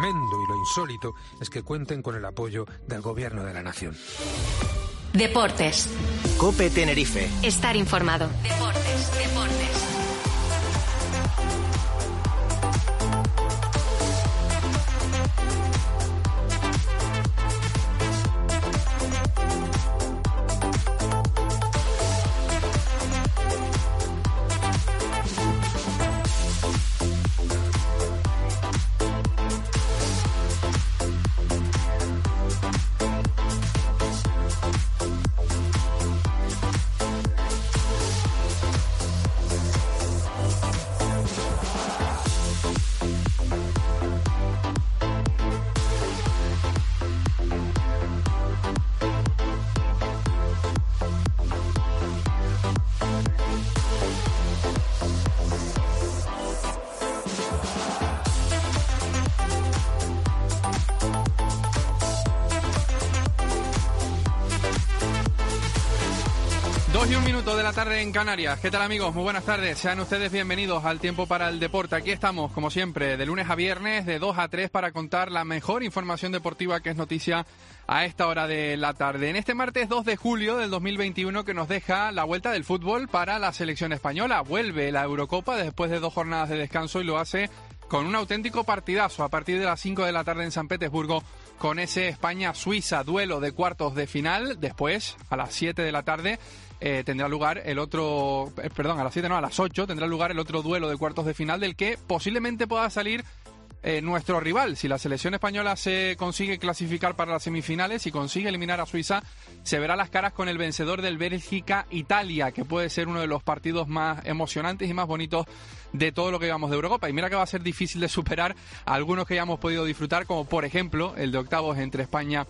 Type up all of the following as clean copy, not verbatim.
tremendo y lo insólito es que cuenten con el apoyo del Gobierno de la Nación. Deportes. COPE Tenerife. Estar informado. Deportes. De la tarde en Canarias. ¿Qué tal, amigos? Muy buenas tardes. Sean ustedes bienvenidos al Tiempo para el Deporte. Aquí estamos, como siempre, de lunes a viernes, de 2 a 3, para contar la mejor información deportiva que es noticia a esta hora de la tarde. En este martes 2 de julio del 2021, que nos deja la vuelta del fútbol para la selección española. Vuelve la Eurocopa después de 2 jornadas de descanso y lo hace con un auténtico partidazo a partir de las 5 de la tarde en San Petersburgo, con ese España-Suiza, duelo de cuartos de final. Después, a las 7 de la tarde, tendrá lugar el otro, a las 8 tendrá lugar el otro duelo de cuartos de final, del que posiblemente pueda salir nuestro rival. Si la selección española se consigue clasificar para las semifinales y consigue eliminar a Suiza, se verá las caras con el vencedor del Bélgica-Italia, que puede ser uno de los partidos más emocionantes y más bonitos de todo lo que llevamos de Eurocopa. Y mira que va a ser difícil de superar a algunos que ya hemos podido disfrutar, como por ejemplo el de octavos entre España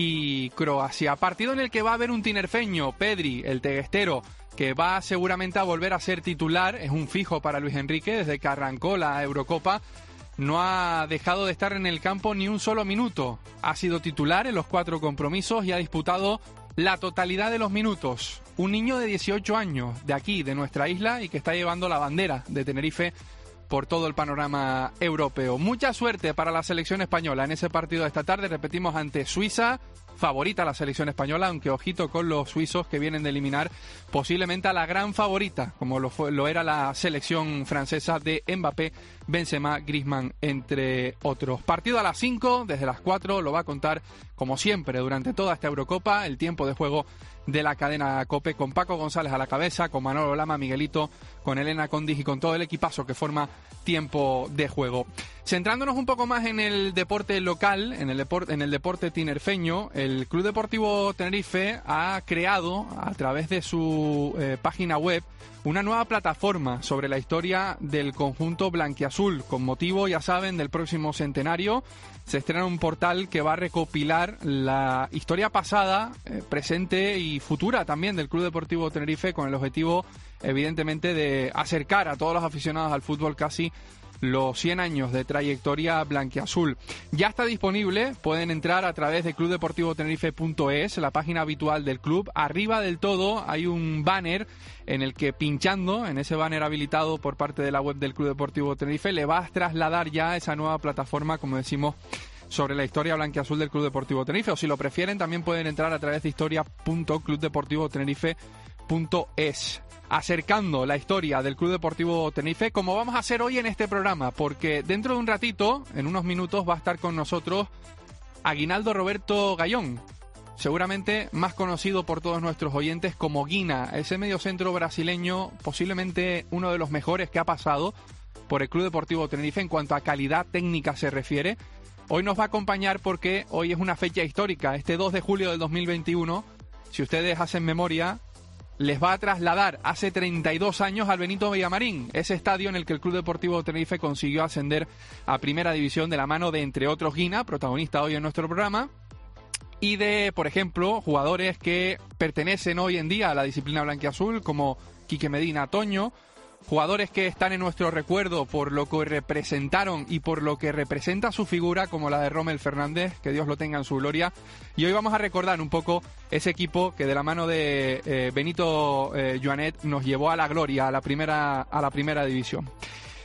y Croacia. Partido en el que va a haber un tinerfeño, Pedri, el teguestero, que va seguramente a volver a ser titular. Es un fijo para Luis Enrique desde que arrancó la Eurocopa. No ha dejado de estar en el campo ni un solo minuto. Ha sido titular en los 4 compromisos y ha disputado la totalidad de los minutos. Un niño de 18 años, de aquí, de nuestra isla, y que está llevando la bandera de Tenerife por todo el panorama europeo. Mucha suerte para la selección española en ese partido de esta tarde. Repetimos, ante Suiza. Favorita la selección española, aunque ojito con los suizos, que vienen de eliminar posiblemente a la gran favorita, como lo era la selección francesa de Mbappé, Benzema, Griezmann, entre otros. Partido a las 5, desde las 4, lo va a contar, como siempre, durante toda esta Eurocopa, el tiempo de juego de la cadena COPE, con Paco González a la cabeza, con Manolo Lama, Miguelito, con Elena Condis y con todo el equipazo que forma tiempo de juego. Centrándonos un poco más en el deporte local, en el deporte tinerfeño, el Club Deportivo Tenerife ha creado, a través de su página web, una nueva plataforma sobre la historia del conjunto blanquiazul. Con motivo, ya saben, del próximo centenario, se estrena un portal que va a recopilar la historia pasada, presente y futura también del Club Deportivo Tenerife, con el objetivo, evidentemente, de acercar a todos los aficionados al fútbol casi los 100 años de trayectoria blanquiazul. Ya está disponible, pueden entrar a través de clubdeportivotenerife.es, la página habitual del club. Arriba del todo hay un banner en el que, pinchando en ese banner habilitado por parte de la web del Club Deportivo Tenerife, le va a trasladar ya esa nueva plataforma, como decimos, sobre la historia blanquiazul del Club Deportivo Tenerife. O si lo prefieren, también pueden entrar a través de historia.clubdeportivotenerife.es, acercando la historia del Club Deportivo Tenerife, como vamos a hacer hoy en este programa, porque dentro de un ratito, en unos minutos, va a estar con nosotros Aguinaldo Roberto Gallón, seguramente más conocido por todos nuestros oyentes como Guina, ese mediocentro brasileño, posiblemente uno de los mejores que ha pasado por el Club Deportivo Tenerife en cuanto a calidad técnica se refiere. Hoy nos va a acompañar porque hoy es una fecha histórica, este 2 de julio del 2021, si ustedes hacen memoria, les va a trasladar hace 32 años al Benito Villamarín, ese estadio en el que el Club Deportivo Tenerife consiguió ascender a Primera División de la mano de, entre otros, Guina, protagonista hoy en nuestro programa, y de, por ejemplo, jugadores que pertenecen hoy en día a la disciplina blanquiazul, como Quique Medina, Toño, jugadores que están en nuestro recuerdo por lo que representaron y por lo que representa su figura, como la de Rommel Fernández, que Dios lo tenga en su gloria. Y hoy vamos a recordar un poco ese equipo que de la mano de Benito Joanet nos llevó a la gloria, a la primera división.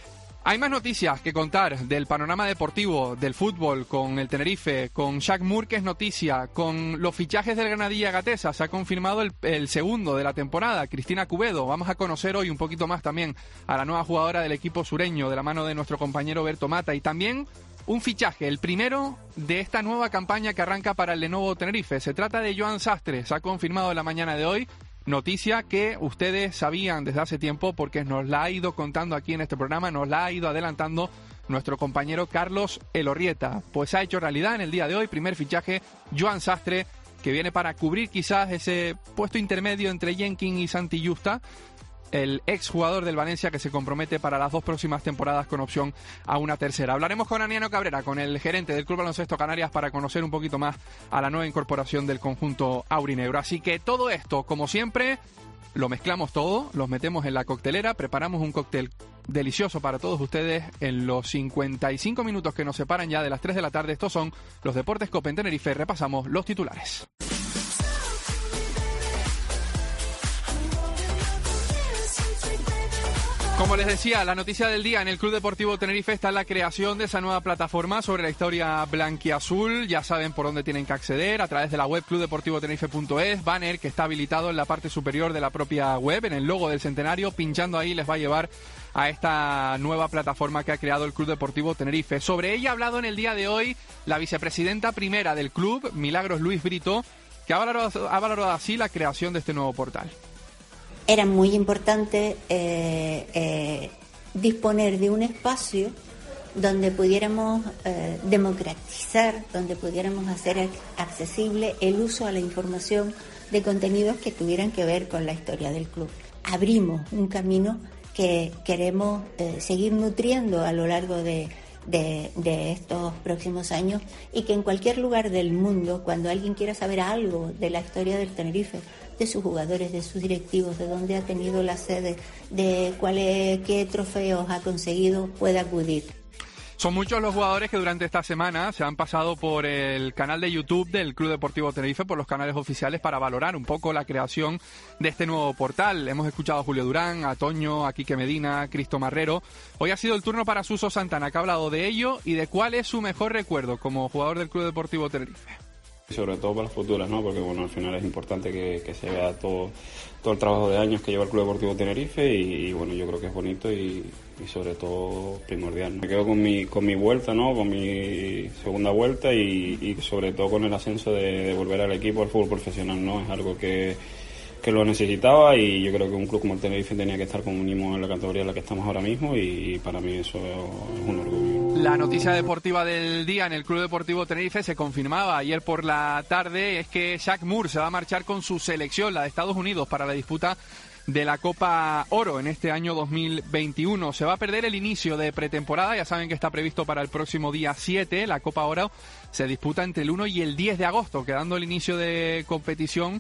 Hay más noticias que contar del panorama deportivo, del fútbol, con el Tenerife, con Jacques Moore, que es noticia, con los fichajes del Granadilla Gatesa. Se ha confirmado el segundo de la temporada, Cristina Cubedo. Vamos a conocer hoy un poquito más también a la nueva jugadora del equipo sureño, de la mano de nuestro compañero Berto Mata. Y también un fichaje, el primero de esta nueva campaña que arranca para el Lenovo Tenerife. Se trata de Joan Sastre, se ha confirmado en la mañana de hoy. Noticia que ustedes sabían desde hace tiempo porque nos la ha ido contando aquí en este programa, nos la ha ido adelantando nuestro compañero Carlos Elorrieta. Pues se ha hecho realidad en el día de hoy, primer fichaje, Joan Sastre, que viene para cubrir quizás ese puesto intermedio entre Jenkins y Santi Justa, el exjugador del Valencia que se compromete para las 2 próximas temporadas con opción a una tercera. Hablaremos con Aniano Cabrera, con el gerente del Club Baloncesto Canarias, para conocer un poquito más a la nueva incorporación del conjunto aurinegro. Así que todo esto, como siempre, lo mezclamos todo, los metemos en la coctelera, preparamos un cóctel delicioso para todos ustedes en los 55 minutos que nos separan ya de las 3 de la tarde. Estos son los Deportes COPE en Tenerife. Repasamos los titulares. Como les decía, la noticia del día en el Club Deportivo Tenerife está en la creación de esa nueva plataforma sobre la historia blanquiazul. Ya saben por dónde tienen que acceder, a través de la web clubdeportivotenerife.es, banner que está habilitado en la parte superior de la propia web, en el logo del centenario. Pinchando ahí les va a llevar a esta nueva plataforma que ha creado el Club Deportivo Tenerife. Sobre ella ha hablado en el día de hoy la vicepresidenta primera del club, Milagros Luis Brito, que ha valorado así la creación de este nuevo portal. Era muy importante disponer de un espacio donde pudiéramos democratizar, donde pudiéramos hacer accesible el uso a la información de contenidos que tuvieran que ver con la historia del club. Abrimos un camino que queremos seguir nutriendo a lo largo de estos próximos años, y que en cualquier lugar del mundo, cuando alguien quiera saber algo de la historia del Tenerife, de sus jugadores, de sus directivos, de dónde ha tenido la sede, de qué trofeos ha conseguido, puede acudir. Son muchos los jugadores que durante esta semana se han pasado por el canal de YouTube del Club Deportivo Tenerife, por los canales oficiales, para valorar un poco la creación de este nuevo portal. Hemos escuchado a Julio Durán, a Toño, a Quique Medina, a Cristo Marrero. Hoy ha sido el turno para Suso Santana, que ha hablado de ello y de cuál es su mejor recuerdo como jugador del Club Deportivo Tenerife. Sobre todo para las futuras, ¿no? Porque bueno, al final es importante que se vea todo el trabajo de años que lleva el Club Deportivo Tenerife y bueno, yo creo que es bonito y sobre todo primordial, ¿no? Me quedo con mi vuelta, ¿no? Con mi segunda vuelta y sobre todo con el ascenso de volver al equipo al fútbol profesional, ¿no? Es algo que lo necesitaba y yo creo que un club como el Tenerife tenía que estar como mínimo en la categoría en la que estamos ahora mismo y para mí eso es un orgullo. La noticia deportiva del día en el Club Deportivo Tenerife se confirmaba ayer por la tarde, es que Jacques Moore se va a marchar con su selección, la de Estados Unidos, para la disputa de la Copa Oro en este año 2021. Se va a perder el inicio de pretemporada, ya saben que está previsto para el próximo día 7, la Copa Oro se disputa entre el 1 y el 10 de agosto, quedando el inicio de competición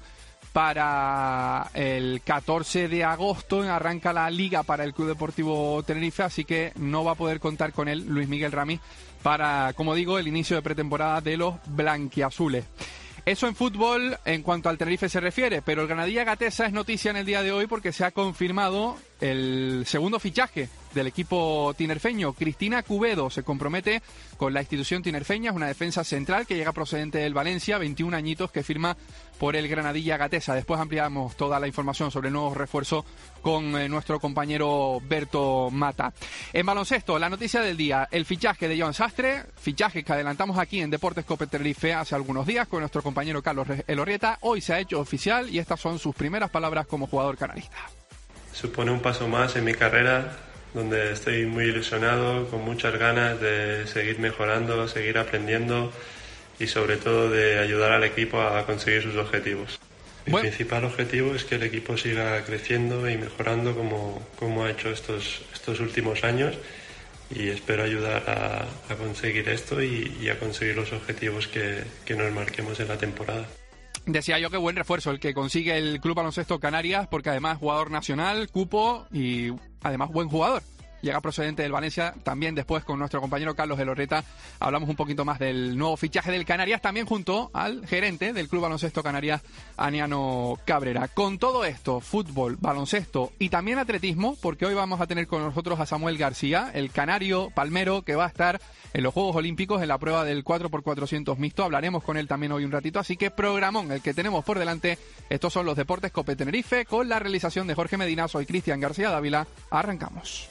para el 14 de agosto. Arranca la liga para el Club Deportivo Tenerife, así que no va a poder contar con él Luis Miguel Ramis para, como digo, el inicio de pretemporada de los blanquiazules. Eso en fútbol en cuanto al Tenerife se refiere, pero el Granadilla Gatesa es noticia en el día de hoy porque se ha confirmado el segundo fichaje del equipo tinerfeño. Cristina Cubedo se compromete con la institución tinerfeña, es una defensa central que llega procedente del Valencia, 21 añitos, que firma por el Granadilla Gatesa. Después ampliamos toda la información sobre el nuevo refuerzo con nuestro compañero Berto Mata. En baloncesto, la noticia del día, el fichaje de Joan Sastre, fichaje que adelantamos aquí en Deportes COPE Tenerife hace algunos días con nuestro compañero Carlos Elorrieta. Hoy se ha hecho oficial y estas son sus primeras palabras como jugador canarista. Supone un paso más en mi carrera, donde estoy muy ilusionado, con muchas ganas de seguir mejorando, seguir aprendiendo y sobre todo de ayudar al equipo a conseguir sus objetivos. Mi principal objetivo es que el equipo siga creciendo y mejorando como ha hecho estos últimos años, y espero ayudar a conseguir esto y a conseguir los objetivos que nos marquemos en la temporada. Decía yo que buen refuerzo el que consigue el Club Baloncesto Canarias, porque además jugador nacional, cupo y además buen jugador. llega procedente del Valencia. También después con nuestro compañero Carlos Elorreta hablamos un poquito más del nuevo fichaje del Canarias, también junto al gerente del Club Baloncesto Canarias, Aniano Cabrera. Con todo esto, fútbol, baloncesto y también atletismo, porque hoy vamos a tener con nosotros a Samuel García, el canario palmero que va a estar en los Juegos Olímpicos en la prueba del 4x400 mixto. Hablaremos con él también hoy un ratito, así que programón el que tenemos por delante. Estos son los Deportes Cope Tenerife, con la realización de Jorge Medina. Soy Cristian García Dávila. Arrancamos.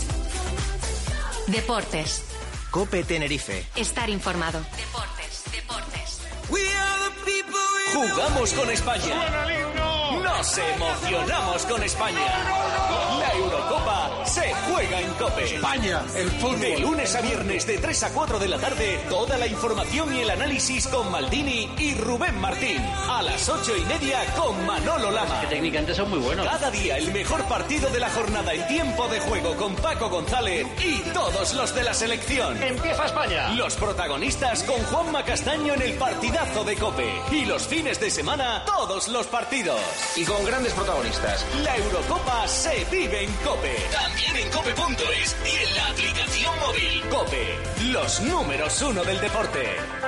Deportes. Cope Tenerife. Estar informado. Deportes. Jugamos con España. Nos emocionamos con España. La Eurocopa se juega en Cope. España, el fútbol. De lunes a viernes de 3 a 4 de la tarde, toda la información y el análisis con Maldini y Rubén Martín. A las 8:30 con Manolo Lama. Que técnicamente son muy buenos. Cada día el mejor partido de la jornada en tiempo de juego con Paco González y todos los de la selección. ¡Empieza España! Los protagonistas con Juanma Castaño en el partidazo de Cope. Y los fines de semana, todos los partidos. Y con grandes protagonistas. La Eurocopa se vive en Cope. También en cope.es y en la aplicación móvil. Cope, los números 1 del deporte.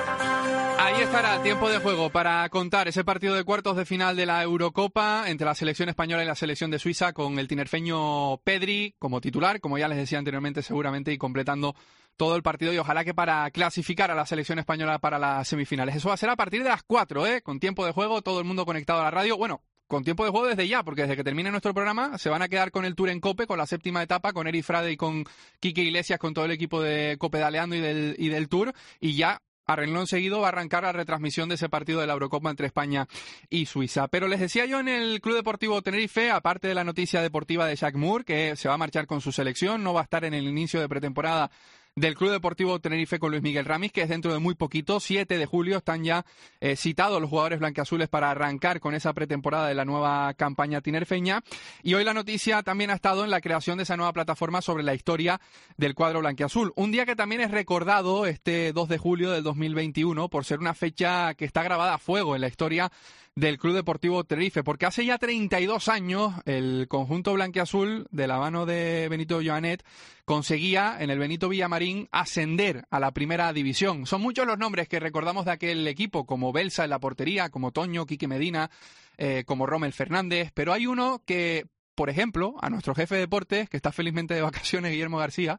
Ahí estará el tiempo de juego para contar ese partido de cuartos de final de la Eurocopa entre la selección española y la selección de Suiza, con el tinerfeño Pedri como titular, como ya les decía anteriormente, seguramente, y completando todo el partido, y ojalá que para clasificar a la selección española para las semifinales. Eso va a ser a partir de las 4, con tiempo de juego, todo el mundo conectado a la radio. Bueno, con tiempo de juego desde ya, porque desde que termine nuestro programa se van a quedar con el Tour en Cope, con la séptima etapa, con Eri Frade y con Quique Iglesias, con todo el equipo de Cope Daleando y del Tour, y ya a renglón seguido va a arrancar la retransmisión de ese partido de la Eurocopa entre España y Suiza. Pero les decía yo, en el Club Deportivo Tenerife, aparte de la noticia deportiva de Jack Moore, que se va a marchar con su selección, no va a estar en el inicio de pretemporada del Club Deportivo Tenerife con Luis Miguel Ramis, que es dentro de muy poquito, 7 de julio, están ya citados los jugadores blanquiazules para arrancar con esa pretemporada de la nueva campaña tinerfeña. Y hoy la noticia también ha estado en la creación de esa nueva plataforma sobre la historia del cuadro blanquiazul. Un día que también es recordado, este 2 de julio del 2021, por ser una fecha que está grabada a fuego en la historia del Club Deportivo Tenerife, porque hace ya 32 años el conjunto blanquiazul, de la mano de Benito Joanet, conseguía en el Benito Villamarín ascender a la primera división. Son muchos los nombres que recordamos de aquel equipo, como Belsa en la portería, como Toño, Quique Medina, como Rommel Fernández, pero hay uno que, por ejemplo, a nuestro jefe de deportes, que está felizmente de vacaciones, Guillermo García,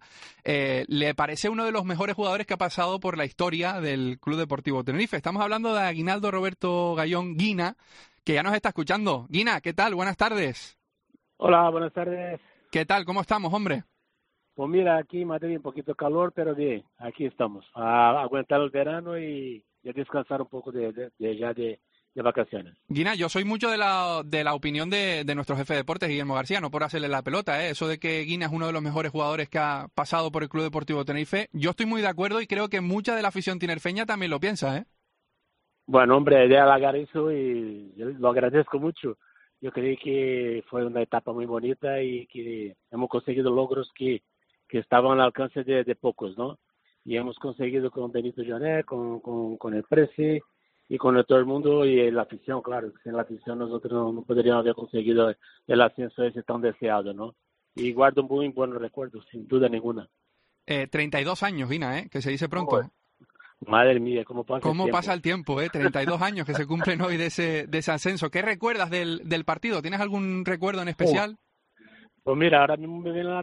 le parece uno de los mejores jugadores que ha pasado por la historia del Club Deportivo Tenerife. Estamos hablando de Aguinaldo Roberto Gallón Guina, que ya nos está escuchando. Guina, ¿qué tal? Buenas tardes. Hola, buenas tardes. ¿Qué tal? ¿Cómo estamos, hombre? Pues mira, aquí Madrid un poquito calor, pero bien, aquí estamos. A aguantar el verano y a descansar un poco de vacaciones. Guina, yo soy mucho de la opinión de nuestro jefe de deportes, Guillermo García, no por hacerle la pelota, eso de que Guina es uno de los mejores jugadores que ha pasado por el Club Deportivo Tenerife. Yo estoy muy de acuerdo y creo que mucha de la afición tinerfeña también lo piensa, Bueno, hombre, de halagar eso y yo lo agradezco mucho. Yo creo que fue una etapa muy bonita y que hemos conseguido logros que estaban al alcance de pocos, ¿no? Y hemos conseguido con Benito Joanet, con el Presi y con todo el mundo y la afición, claro. Sin la afición nosotros no podríamos haber conseguido el ascenso ese tan deseado, ¿no? Y guardo muy buenos recuerdos, sin duda ninguna. 32 años, Guina, que se dice pronto. Oh, madre mía, ¿cómo pasa el tiempo? 32 años que se cumplen hoy de ese ascenso. ¿Qué recuerdas del partido? ¿Tienes algún recuerdo en especial? Pues mira, ahora mismo me viene a la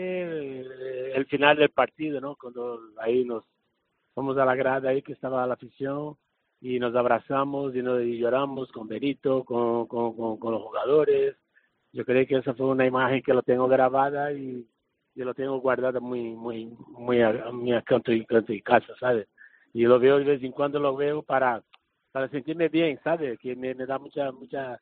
mente el final del partido, ¿no? Cuando ahí nos fuimos a la grada ahí que estaba la afición y nos abrazamos y lloramos con Benito, con los jugadores. Yo creo que esa fue una imagen que lo tengo grabada y yo lo tengo guardada muy a canto y casa, ¿sabes? Y lo veo de vez en cuando, lo veo para sentirme bien, ¿sabes? Que me da mucha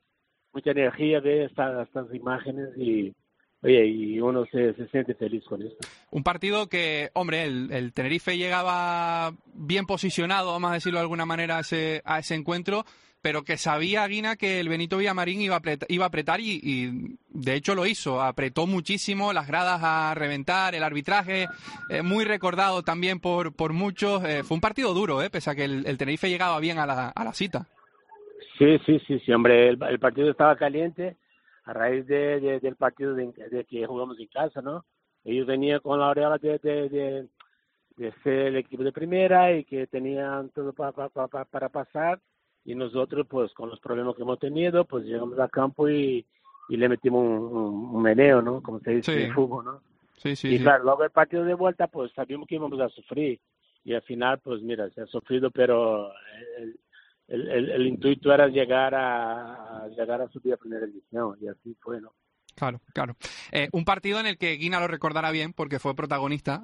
energía ver estas imágenes y oye, y uno se siente feliz con esto. Un partido que, hombre, el Tenerife llegaba bien posicionado, vamos a decirlo de alguna manera, a ese encuentro, pero que sabía Guina que el Benito Villamarín iba a apretar y de hecho lo hizo. Apretó muchísimo, las gradas a reventar, el arbitraje muy recordado también por muchos. Fue un partido duro, pese a que el Tenerife llegaba bien a la cita. Sí, hombre, el partido estaba caliente a raíz del partido de que jugamos en casa, ¿no? ellos venían con la aureola de ser el equipo de primera y que tenían todo para pasar, y nosotros pues con los problemas que hemos tenido pues llegamos al campo y le metimos un meneo, ¿no? Como se dice en el fútbol, ¿no? Sí. Claro, luego el partido de vuelta pues sabíamos que íbamos a sufrir, y al final pues mira, se ha sufrido, pero el intuito era llegar a subir a primera división, y así fue, ¿no? Claro. Un partido en el que Guina lo recordará bien porque fue protagonista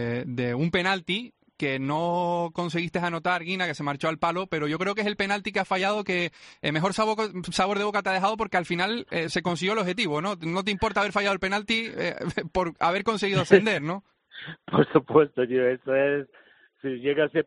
de un penalti que no conseguiste anotar, Guina, que se marchó al palo, pero yo creo que es el penalti que ha fallado que mejor sabor de boca te ha dejado, porque al final se consiguió el objetivo, ¿no? No te importa haber fallado el penalti por haber conseguido ascender, ¿no? Por supuesto, tío, eso es. Si llegase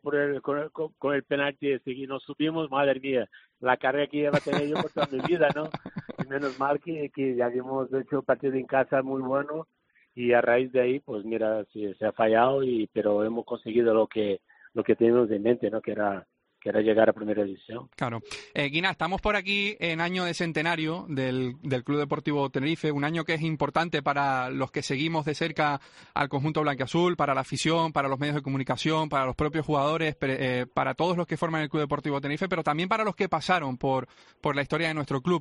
con el penalti y nos subimos, madre mía, la carrera que iba a tener yo por toda mi vida, ¿no? Y menos mal que ya habíamos hecho partido en casa muy bueno, y a raíz de ahí, pues mira, sí, se ha fallado, pero hemos conseguido lo que teníamos en mente, ¿no? Que era llegar a primera división. Claro. Guina, estamos por aquí en año de centenario del Club Deportivo Tenerife, un año que es importante para los que seguimos de cerca al conjunto blanquiazul, para la afición, para los medios de comunicación, para los propios jugadores, para todos los que forman el Club Deportivo Tenerife, pero también para los que pasaron por la historia de nuestro club.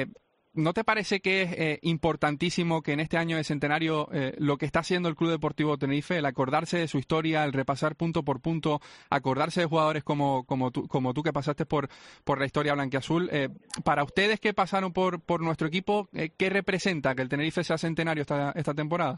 ¿No te parece que es importantísimo que en este año de centenario lo que está haciendo el Club Deportivo Tenerife, el acordarse de su historia, el repasar punto por punto, acordarse de jugadores como tú que pasaste por la historia blanquiazul, para ustedes que pasaron por nuestro equipo, ¿qué representa que el Tenerife sea centenario esta temporada?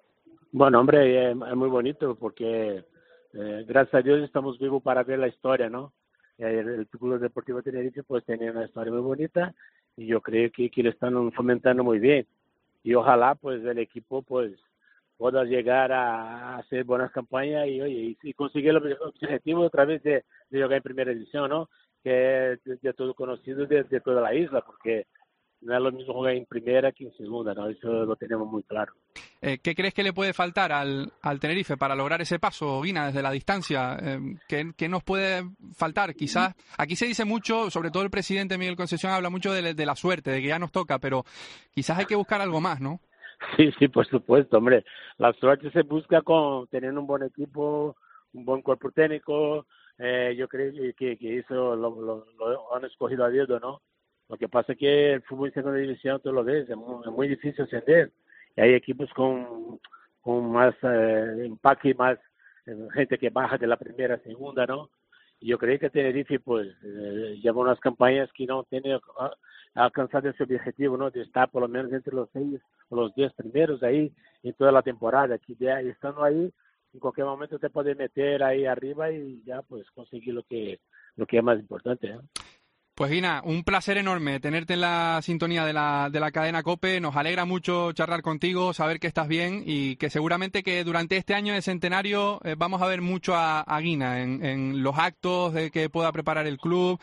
Bueno, hombre, es muy bonito porque gracias a Dios estamos vivos para ver la historia, ¿no? El Club Deportivo Tenerife pues tiene una historia muy bonita, y yo creo que lo están fomentando muy bien, y ojalá pues el equipo pues pueda llegar a hacer buenas campañas y conseguir el objetivo otra vez de jugar en primera división, ¿no? Que es de todo conocido de toda la isla, porque no es lo mismo jugar en primera que en segunda, ¿no? Eso lo tenemos muy claro. ¿Qué crees que le puede faltar al Tenerife para lograr ese paso, Guina, desde la distancia? ¿Qué nos puede faltar? Quizás, aquí se dice mucho, sobre todo el presidente Miguel Concesión habla mucho de la suerte, de que ya nos toca, pero quizás hay que buscar algo más, ¿no? Sí, por supuesto, hombre. La suerte se busca con tener un buen equipo, un buen cuerpo técnico. Yo creo que eso lo han escogido a dedo, ¿no? Lo que pasa es que el fútbol en segunda división, tú lo ves, es muy difícil ascender. Y hay equipos con más empaque, más gente que baja de la primera a segunda, ¿no? Y yo creo que Tenerife, pues, lleva unas campañas que no tiene alcanzado ese objetivo, ¿no? De estar por lo menos entre los 6 o los 10 primeros ahí en toda la temporada. Que ya estando ahí, en cualquier momento te puedes meter ahí arriba y ya, pues, conseguir lo que es más importante, ¿no? Pues Guina, un placer enorme tenerte en la sintonía de la cadena COPE. Nos alegra mucho charlar contigo, saber que estás bien y que seguramente que durante este año de centenario vamos a ver mucho a Guina en los actos de que pueda preparar el club,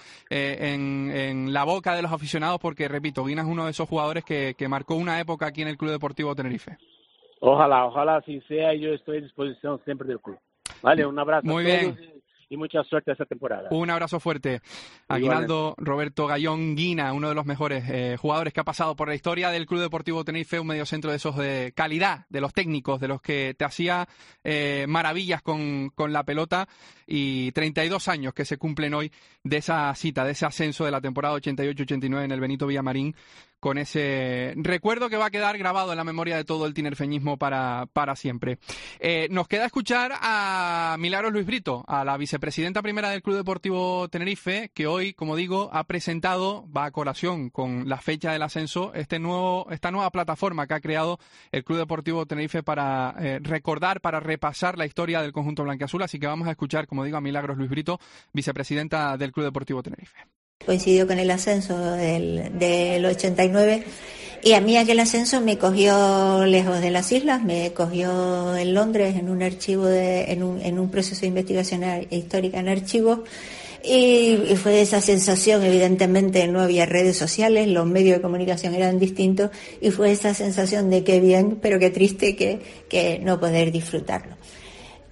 en la boca de los aficionados, porque repito, Guina es uno de esos jugadores que marcó una época aquí en el Club Deportivo Tenerife. Ojalá así sea, y yo estoy a disposición siempre del club. Vale, un abrazo Muy a todos. bien. Y mucha suerte esta temporada. Un abrazo fuerte. Aguinaldo Roberto Gallón Guina, uno de los mejores jugadores que ha pasado por la historia del Club Deportivo Tenerife, un mediocentro de esos de calidad, de los técnicos, de los que te hacía maravillas con la pelota, y 32 años que se cumplen hoy de esa cita, de ese ascenso de la temporada 88-89 en el Benito Villamarín, con ese recuerdo que va a quedar grabado en la memoria de todo el tinerfeñismo para siempre. Nos queda escuchar a Milagros Luis Brito, a la vicepresidenta primera del Club Deportivo Tenerife, que hoy, como digo, ha presentado, va a colación con la fecha del ascenso, esta nueva plataforma que ha creado el Club Deportivo Tenerife para recordar, para repasar la historia del conjunto blanquiazul. Así que vamos a escuchar, como digo, a Milagros Luis Brito, vicepresidenta del Club Deportivo Tenerife. Coincidió con el ascenso del 89, y a mí aquel ascenso me cogió lejos de las islas, me cogió en Londres en un archivo en un proceso de investigación histórica en archivos, y fue esa sensación. Evidentemente no había redes sociales, los medios de comunicación eran distintos, y fue esa sensación de qué bien, pero qué triste que no poder disfrutarlo.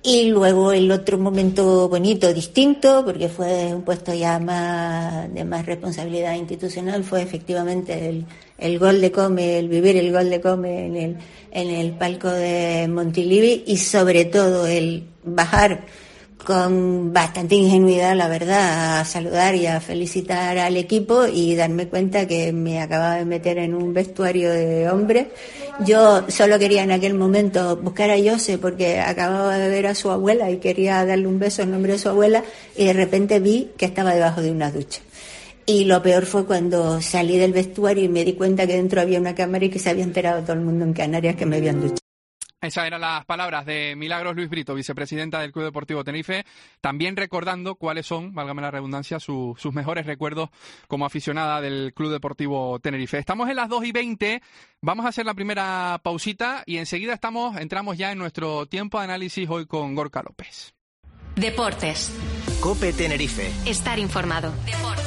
Y luego el otro momento bonito, distinto, porque fue un puesto ya de más responsabilidad institucional, fue efectivamente el gol de Come, el vivir el gol de Come en el palco de Montilivi, y sobre todo el bajar con bastante ingenuidad, la verdad, a saludar y a felicitar al equipo y darme cuenta que me acababa de meter en un vestuario de hombres. Yo solo quería en aquel momento buscar a Jose porque acababa de ver a su abuela y quería darle un beso en nombre de su abuela, y de repente vi que estaba debajo de una ducha. Y lo peor fue cuando salí del vestuario y me di cuenta que dentro había una cámara y que se había enterado todo el mundo en Canarias que me habían duchado. Esas eran las palabras de Milagros Luis Brito, vicepresidenta del Club Deportivo Tenerife, también recordando cuáles son, válgame la redundancia, sus mejores recuerdos como aficionada del Club Deportivo Tenerife. Estamos en las 2:20, vamos a hacer la primera pausita y enseguida entramos ya en nuestro tiempo de análisis hoy con Gorka López. Deportes. COPE Tenerife. Estar informado. Deportes.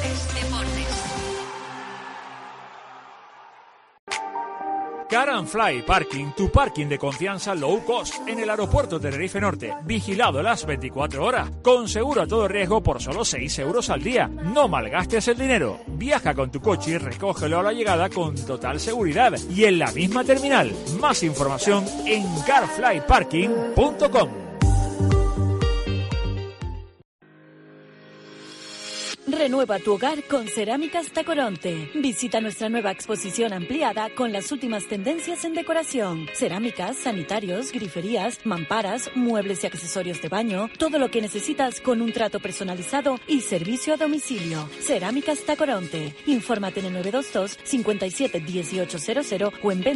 Car and Fly Parking, tu parking de confianza low cost en el aeropuerto Tenerife Norte, vigilado las 24 horas, con seguro a todo riesgo por solo 6 euros al día. No malgastes el dinero. Viaja con tu coche y recógelo a la llegada con total seguridad y en la misma terminal. Más información en carflyparking.com. Renueva tu hogar con Cerámicas Tacoronte. Visita nuestra nueva exposición ampliada con las últimas tendencias en decoración. Cerámicas, sanitarios, griferías, mamparas, muebles y accesorios de baño. Todo lo que necesitas con un trato personalizado y servicio a domicilio. Cerámicas Tacoronte. Infórmate en el 922 57 1800 o en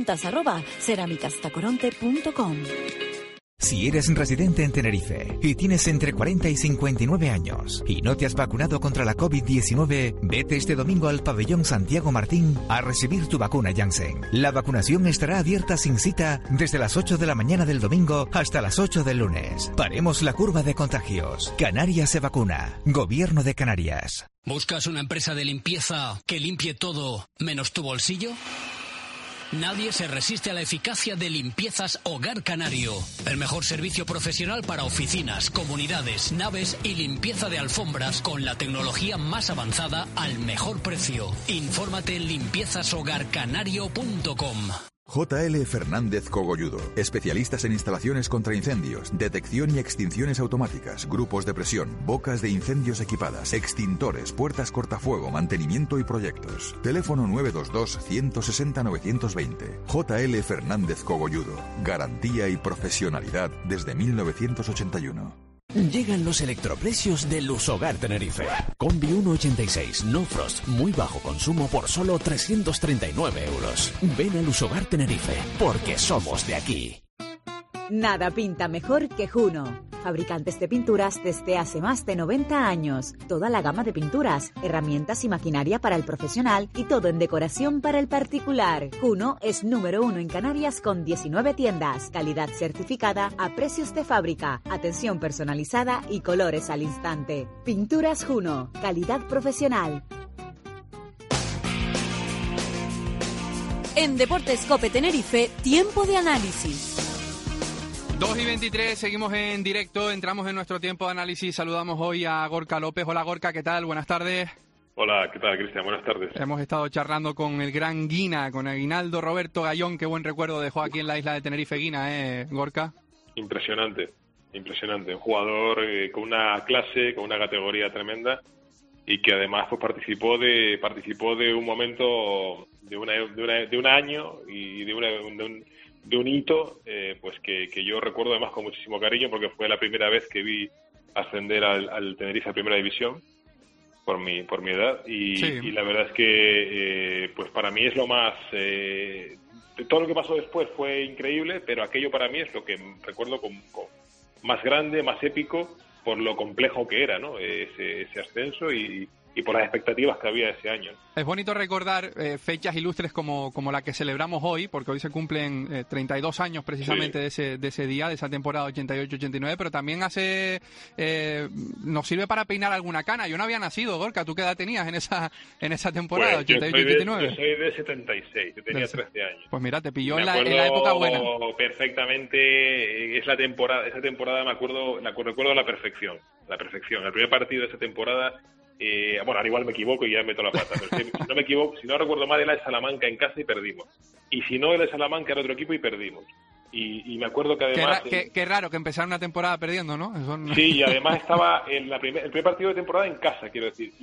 ventas@cerámicastacoronte.com. Si eres residente en Tenerife y tienes entre 40 y 59 años y no te has vacunado contra la COVID-19, vete este domingo al pabellón Santiago Martín a recibir tu vacuna Janssen. La vacunación estará abierta sin cita desde las 8 de la mañana del domingo hasta las 8 del lunes. Paremos la curva de contagios. Canarias se vacuna. Gobierno de Canarias. ¿Buscas una empresa de limpieza que limpie todo menos tu bolsillo? Nadie se resiste a la eficacia de Limpiezas Hogar Canario. El mejor servicio profesional para oficinas, comunidades, naves y limpieza de alfombras con la tecnología más avanzada al mejor precio. Infórmate en limpiezashogarcanario.com. JL Fernández Cogolludo, especialistas en instalaciones contra incendios, detección y extinciones automáticas, grupos de presión, bocas de incendios equipadas, extintores, puertas cortafuego, mantenimiento y proyectos. Teléfono 922 160 920. JL Fernández Cogolludo, garantía y profesionalidad desde 1981. Llegan los electroprecios de Lushogar Tenerife. Combi 1.86, no frost, muy bajo consumo por solo 339 euros. Ven a Lushogar Tenerife, porque somos de aquí. Nada pinta mejor que Juno. Fabricantes de pinturas desde hace más de 90 años. Toda la gama de pinturas, herramientas y maquinaria para el profesional y todo en decoración para el particular. Juno es número 1 en Canarias con 19 tiendas. Calidad certificada a precios de fábrica. Atención personalizada y colores al instante. Pinturas Juno. Calidad profesional. En Deportes COPE Tenerife, tiempo de análisis. 2:23, seguimos en directo, entramos en nuestro tiempo de análisis, saludamos hoy a Gorka López. Hola Gorka, ¿qué tal? Buenas tardes. Hola, ¿qué tal, Cristian? Buenas tardes. Hemos estado charlando con el gran Guina, con Aguinaldo Roberto Gallón. Qué buen recuerdo dejó aquí en la isla de Tenerife Guina, Gorka. Impresionante. Un jugador con una clase, con una categoría tremenda y que además pues participó de un momento, de un año y de un hito pues que yo recuerdo además con muchísimo cariño, porque fue la primera vez que vi ascender al Tenerife a Primera División por mi edad y la verdad es que pues para mí es lo más todo lo que pasó después fue increíble, pero aquello para mí es lo que recuerdo con más grande, más épico, por lo complejo que era, ¿no? Ese ascenso y y por las expectativas que había ese año. Es bonito recordar fechas ilustres como la que celebramos hoy, porque hoy se cumplen 32 años precisamente de ese día, de esa temporada 88-89, pero también nos sirve para peinar alguna cana. Yo no había nacido, Gorka, ¿tú qué edad tenías en esa temporada, pues 88-89? Yo soy de 76, yo tenía 13 años. Pues mira, te pilló en la época buena. Perfectamente, esa temporada me acuerdo, recuerdo la perfección. El primer partido de esa temporada, bueno, ahora igual me equivoco y ya meto la pata, pero si no me equivoco, si no recuerdo mal, era el Salamanca en casa y perdimos. Y si no era el Salamanca, era otro equipo y perdimos. Y me acuerdo que además... Qué raro que empezara una temporada perdiendo, ¿no? Eso no... Sí, y además estaba el primer partido de temporada en casa, quiero decir.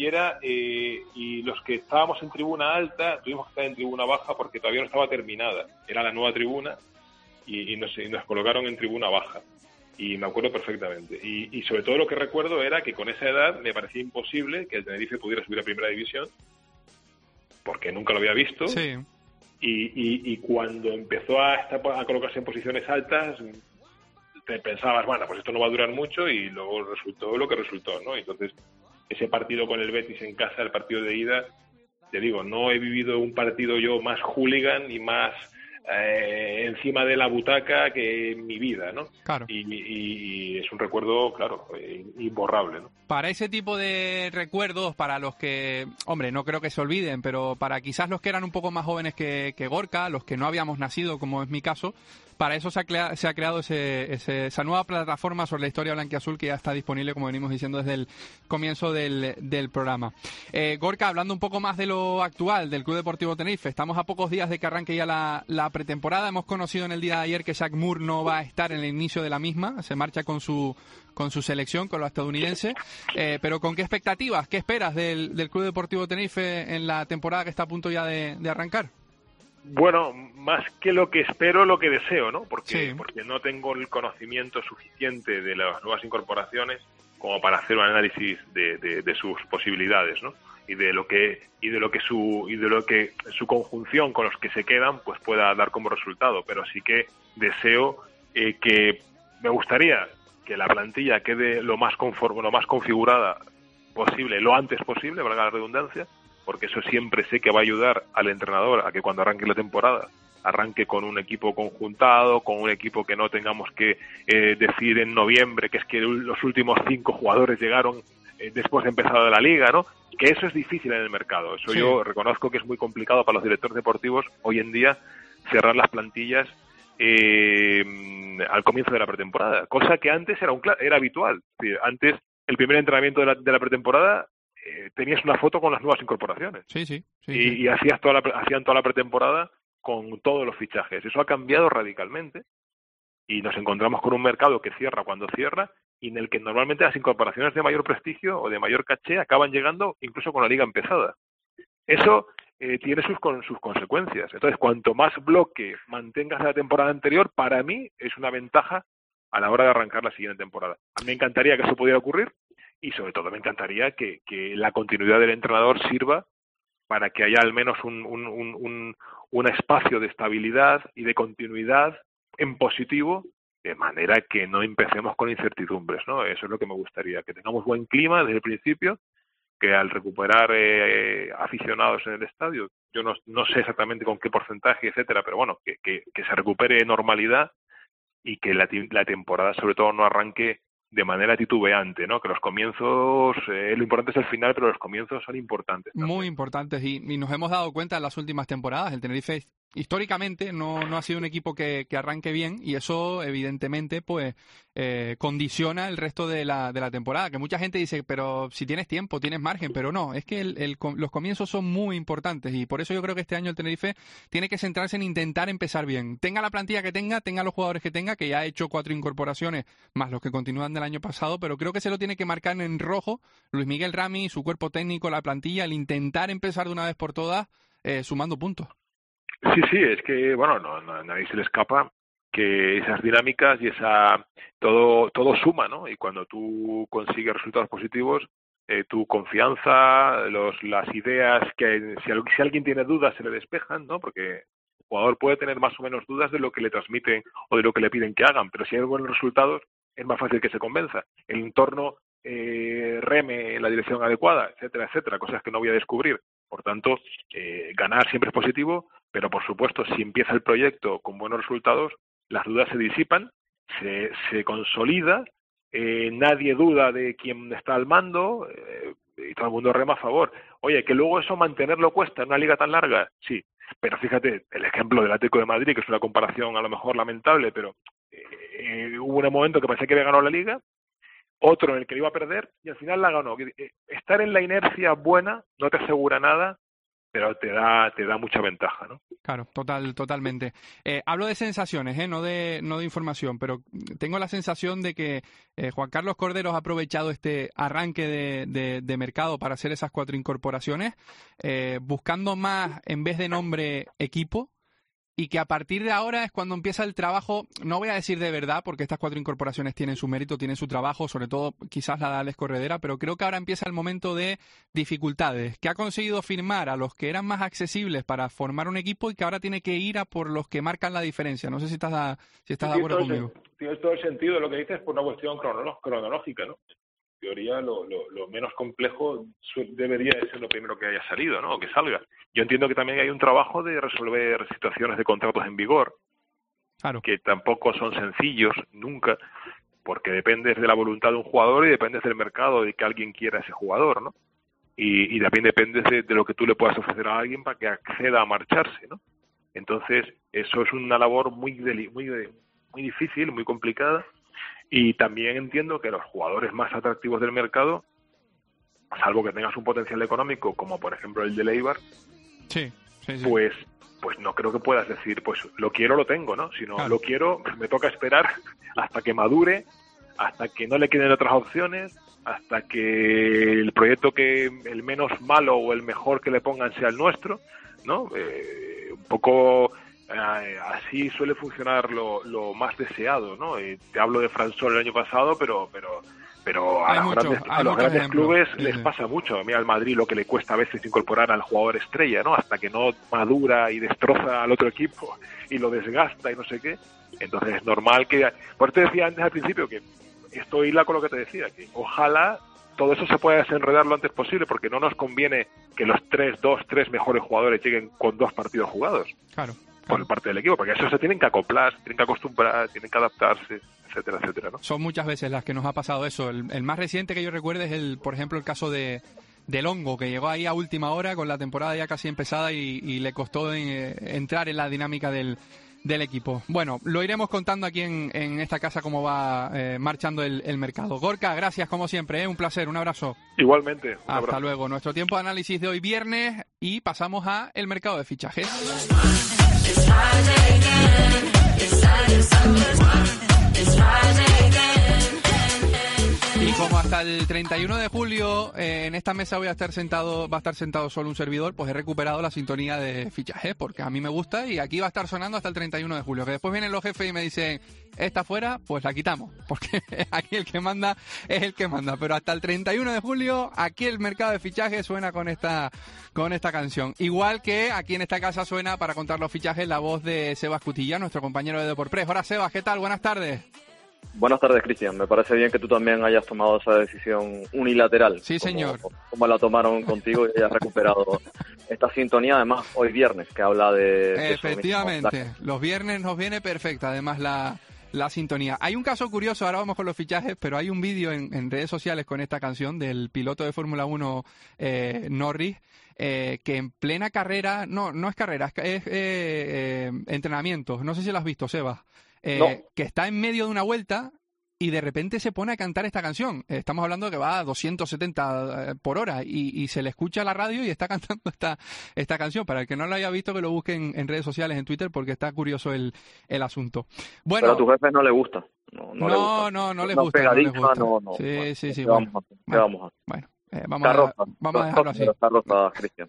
Y los que estábamos en tribuna alta, tuvimos que estar en tribuna baja porque todavía no estaba terminada. Era la nueva tribuna y nos colocaron en tribuna baja. Y me acuerdo perfectamente. Y sobre todo lo que recuerdo era que con esa edad me parecía imposible que el Tenerife pudiera subir a Primera División, porque nunca lo había visto. Sí. Y cuando empezó a colocarse en posiciones altas, te pensabas, bueno, pues esto no va a durar mucho, y luego resultó lo que resultó, ¿no? Entonces, ese partido con el Betis en casa, el partido de ida, te digo, no he vivido un partido yo más hooligan y más encima de la butaca que en mi vida, ¿no? Claro. Y es un recuerdo, claro, imborrable, ¿no? Para ese tipo de recuerdos, para los que, hombre, no creo que se olviden, pero para quizás los que eran un poco más jóvenes que Gorka, los que no habíamos nacido, como es mi caso, para eso se ha creado esa nueva plataforma sobre la historia blanquiazul que ya está disponible, como venimos diciendo desde el comienzo del programa. Gorka, hablando un poco más de lo actual del Club Deportivo Tenerife, estamos a pocos días de que arranque ya la pretemporada. Hemos conocido en el día de ayer que Jack Moore no va a estar en el inicio de la misma, se marcha con su selección, con lo estadounidense, pero ¿con qué expectativas, qué esperas del Club Deportivo Tenerife en la temporada que está a punto ya de arrancar? Bueno, más que lo que espero, lo que deseo, ¿no? Porque no tengo el conocimiento suficiente de las nuevas incorporaciones como para hacer un análisis de sus posibilidades, ¿no? Y de lo que su conjunción con los que se quedan pues pueda dar como resultado. Pero sí que deseo que me gustaría que la plantilla quede lo más configurada posible, lo antes posible, valga la redundancia, porque eso siempre sé que va a ayudar al entrenador a que cuando arranque la temporada arranque con un equipo conjuntado, con un equipo que no tengamos que decir en noviembre que es que los últimos 5 jugadores llegaron después de empezar la liga, ¿no? Que eso es difícil en el mercado. Eso sí. Yo reconozco que es muy complicado para los directores deportivos hoy en día cerrar las plantillas al comienzo de la pretemporada, cosa que antes era habitual. Antes, el primer entrenamiento de la pretemporada tenías una foto con las nuevas incorporaciones. Sí. Y hacían toda la pretemporada con todos los fichajes. Eso ha cambiado radicalmente y nos encontramos con un mercado que cierra cuando cierra y en el que normalmente las incorporaciones de mayor prestigio o de mayor caché acaban llegando incluso con la liga empezada. Eso tiene sus consecuencias. Entonces, cuanto más bloque mantengas de la temporada anterior, para mí es una ventaja a la hora de arrancar la siguiente temporada. A mí me encantaría que eso pudiera ocurrir y sobre todo me encantaría que la continuidad del entrenador sirva para que haya al menos un espacio de estabilidad y de continuidad en positivo, de manera que no empecemos con incertidumbres, ¿no? Eso es lo que me gustaría, que tengamos buen clima desde el principio, que al recuperar aficionados en el estadio, yo no sé exactamente con qué porcentaje, etcétera, pero bueno, que se recupere normalidad y que la temporada sobre todo no arranque de manera titubeante, ¿no? Que los comienzos, lo importante es el final, pero los comienzos son importantes también. Muy importantes y nos hemos dado cuenta en las últimas temporadas, el Tenerife históricamente no ha sido un equipo que arranque bien y eso evidentemente pues condiciona el resto de la temporada, que mucha gente dice, pero si tienes tiempo, tienes margen, pero no, es que los comienzos son muy importantes y por eso yo creo que este año el Tenerife tiene que centrarse en intentar empezar bien, tenga la plantilla que tenga los jugadores que tenga, que ya ha hecho 4 incorporaciones más los que continúan del año pasado, pero creo que se lo tiene que marcar en rojo Luis Miguel Rami, su cuerpo técnico, la plantilla, el intentar empezar de una vez por todas sumando puntos. Sí, es que, bueno, a nadie se le escapa que esas dinámicas y todo suma, ¿no? Y cuando tú consigues resultados positivos, tu confianza, las ideas, que si alguien tiene dudas se le despejan, ¿no? Porque el jugador puede tener más o menos dudas de lo que le transmiten o de lo que le piden que hagan, pero si hay buenos resultados es más fácil que se convenza. El entorno reme en la dirección adecuada, etcétera, etcétera, cosas que no voy a descubrir. Por tanto, ganar siempre es positivo, pero por supuesto, si empieza el proyecto con buenos resultados, las dudas se disipan, se consolida, nadie duda de quién está al mando, y todo el mundo rema a favor. Oye, que luego eso mantenerlo cuesta en una liga tan larga, sí, pero fíjate, el ejemplo del Atlético de Madrid, que es una comparación a lo mejor lamentable, pero hubo un momento que parecía que había ganado la liga, otro en el que iba a perder y al final la ganó. Estar en la inercia buena no te asegura nada, pero te da mucha ventaja, ¿no? Claro, totalmente. Hablo de sensaciones, no de información, pero tengo la sensación de que Juan Carlos Corderos ha aprovechado este arranque de mercado para hacer esas 4 incorporaciones, buscando más, en vez de nombre, equipo, y que a partir de ahora es cuando empieza el trabajo, no voy a decir de verdad, porque estas 4 incorporaciones tienen su mérito, tienen su trabajo, sobre todo quizás la de Alex Corredera, pero creo que ahora empieza el momento de dificultades, que ha conseguido firmar a los que eran más accesibles para formar un equipo y que ahora tiene que ir a por los que marcan la diferencia. No sé si estás de acuerdo conmigo. Tiene todo el sentido de lo que dices por una cuestión cronológica, ¿no? En teoría, lo menos complejo debería de ser lo primero que haya salido, ¿no? O que salga. Yo entiendo que también hay un trabajo de resolver situaciones de contratos en vigor, claro, que tampoco son sencillos nunca, porque dependes de la voluntad de un jugador y dependes del mercado de que alguien quiera ese jugador, ¿no? Y también dependes de lo que tú le puedas ofrecer a alguien para que acceda a marcharse, ¿no? Entonces, eso es una labor muy difícil, muy complicada. Y también entiendo que los jugadores más atractivos del mercado, salvo que tengas un potencial económico, como por ejemplo el de Eibar, sí. Pues no creo que puedas decir, pues lo quiero, lo tengo, ¿no? Si no lo quiero, me toca esperar hasta que madure, hasta que no le queden otras opciones, hasta que el proyecto que el menos malo o el mejor que le pongan sea el nuestro, ¿no? Un poco... así suele funcionar lo más deseado, ¿no? Te hablo de Fransol el año pasado, pero a los grandes clubes les pasa mucho. A mí al Madrid lo que le cuesta a veces incorporar al jugador estrella, ¿no? Hasta que no madura y destroza al otro equipo y lo desgasta y no sé qué. Entonces es normal que... Por eso te decía antes al principio que esto hila con lo que te decía, que ojalá todo eso se pueda desenredar lo antes posible, porque no nos conviene que los 3 mejores jugadores lleguen con 2 partidos jugados. Claro. Por parte del equipo, porque a eso se tienen que acoplar, tienen que acostumbrar, tienen que adaptarse, etcétera, etcétera, ¿no? Son muchas veces las que nos ha pasado eso. El más reciente que yo recuerdo es por ejemplo, el caso de Longo, que llegó ahí a última hora con la temporada ya casi empezada y le costó entrar en la dinámica del equipo. Bueno, lo iremos contando aquí en esta casa cómo va marchando el mercado. Gorka, gracias como siempre, un placer, un abrazo. Igualmente. Hasta luego. Nuestro tiempo de análisis de hoy viernes y pasamos a el mercado de fichajes. Y como hasta el 31 de julio en esta mesa va a estar sentado solo un servidor, pues he recuperado la sintonía de fichajes, porque a mí me gusta y aquí va a estar sonando hasta el 31 de julio. Que después vienen los jefes y me dicen, esta fuera, pues la quitamos, porque aquí el que manda es el que manda. Pero hasta el 31 de julio, aquí el mercado de fichajes suena con esta canción. Igual que aquí en esta casa suena, para contar los fichajes, la voz de Sebas Cutilla, nuestro compañero de Deporpress. Hola Sebas, ¿qué tal? Buenas tardes. Buenas tardes, Cristian. Me parece bien que tú también hayas tomado esa decisión unilateral. Sí, señor. Como la tomaron contigo y hayas recuperado esta sintonía, además, hoy viernes, que habla de... Efectivamente, los viernes nos viene perfecta, además, la sintonía. Hay un caso curioso, ahora vamos con los fichajes, pero hay un vídeo en redes sociales con esta canción del piloto de Fórmula 1, Norris, que en plena carrera, no es carrera, es entrenamiento. No sé si lo has visto, Sebas. No. Que está en medio de una vuelta y de repente se pone a cantar esta canción. Estamos hablando de que va a 270 por hora y se le escucha a la radio y está cantando esta canción. Para el que no lo haya visto, que lo busquen en redes sociales, en Twitter, porque está curioso el asunto. Bueno, pero a tus jefes no les gusta. No les gusta. No. Sí. ¿Qué vamos a hacer? Bueno. Vamos a dejarlo así. Está rosa, Cristian.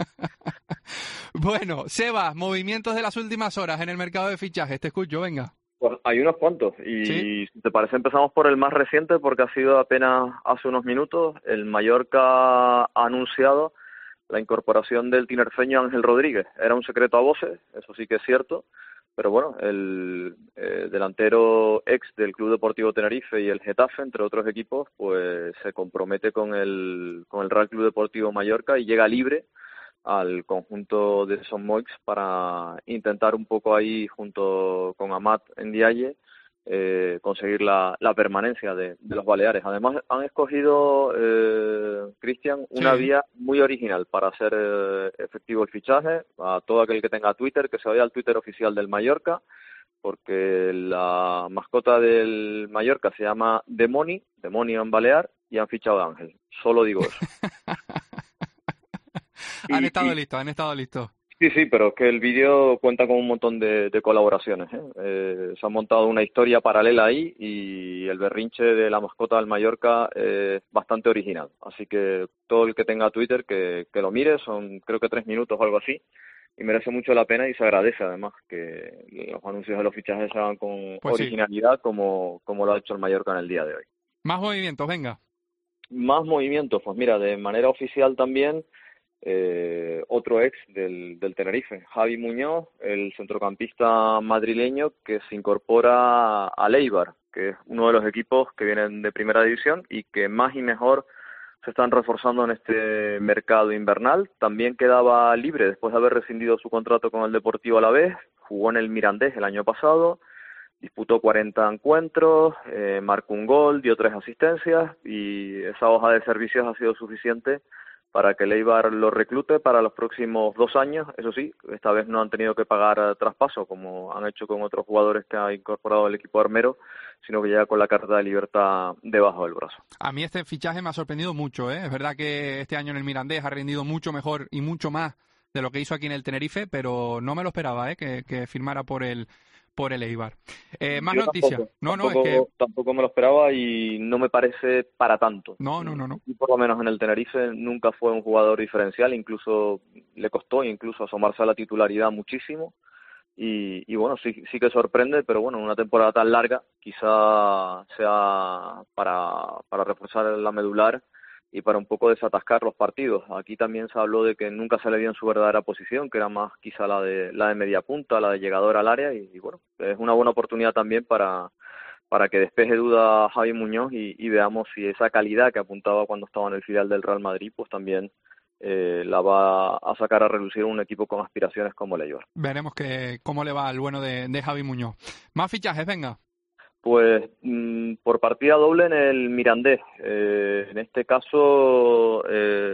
Bueno, Sebas, movimientos de las últimas horas en el mercado de fichajes. Te escucho, venga. Pues hay unos cuantos y ¿Sí? si te parece empezamos por el más reciente porque ha sido apenas hace unos minutos. El Mallorca ha anunciado la incorporación del tinerfeño Ángel Rodríguez. Era un secreto a voces, eso sí que es cierto, pero bueno, el delantero ex del Club Deportivo Tenerife y el Getafe, entre otros equipos, pues se compromete con el Real Club Deportivo Mallorca y llega libre al conjunto de Son Moix para intentar un poco ahí, junto con Amat Ndiaye, conseguir la permanencia de los Baleares. Además, han escogido, Cristian, una vía muy original para hacer efectivo el fichaje. A todo aquel que tenga Twitter, que se vaya al Twitter oficial del Mallorca, porque la mascota del Mallorca se llama Demoni en balear, y han fichado a Ángel. Solo digo eso. Han estado listos. Sí, pero es que el vídeo cuenta con un montón de colaboraciones, ¿eh? Se ha montado una historia paralela ahí y el berrinche de la mascota del Mallorca es bastante original. Así que todo el que tenga Twitter que lo mire, son creo que 3 minutos o algo así, y merece mucho la pena y se agradece además que los anuncios de los fichajes se hagan con originalidad como lo ha hecho el Mallorca en el día de hoy. Más movimientos, venga. Más movimientos, pues mira, de manera oficial también, otro ex del Tenerife, Javi Muñoz, el centrocampista madrileño que se incorpora al Eibar, que es uno de los equipos que vienen de primera división y que más y mejor se están reforzando en este mercado invernal. También quedaba libre después de haber rescindido su contrato con el Deportivo Alavés, jugó en el Mirandés el año pasado, disputó 40 encuentros, marcó un gol, dio 3 asistencias y esa hoja de servicios ha sido suficiente para que el Eibar lo reclute para los próximos 2 años. Eso sí, esta vez no han tenido que pagar traspaso, como han hecho con otros jugadores que ha incorporado el equipo armero, sino que llega con la carta de libertad debajo del brazo. A mí este fichaje me ha sorprendido mucho, ¿eh? Es verdad que este año en el Mirandés ha rendido mucho mejor y mucho más de lo que hizo aquí en el Tenerife, pero no me lo esperaba, ¿eh? Que firmara por el Eibar. Más noticias. Tampoco me lo esperaba y no me parece para tanto. No. Y por lo menos en el Tenerife nunca fue un jugador diferencial, incluso le costó asomarse a la titularidad muchísimo. Y bueno, sí que sorprende, pero bueno, una temporada tan larga quizá sea para reforzar la medular y para un poco desatascar los partidos. Aquí también se habló de que nunca se le dio en su verdadera posición, que era más quizá la de media punta, la de llegador al área, y bueno, es una buena oportunidad también para que despeje duda Javi Muñoz y veamos si esa calidad que apuntaba cuando estaba en el filial del Real Madrid, pues también la va a sacar a relucir un equipo con aspiraciones como el Eibar. Veremos cómo le va al bueno de Javi Muñoz. Más fichajes, venga. Pues por partida doble en el Mirandés. En este caso,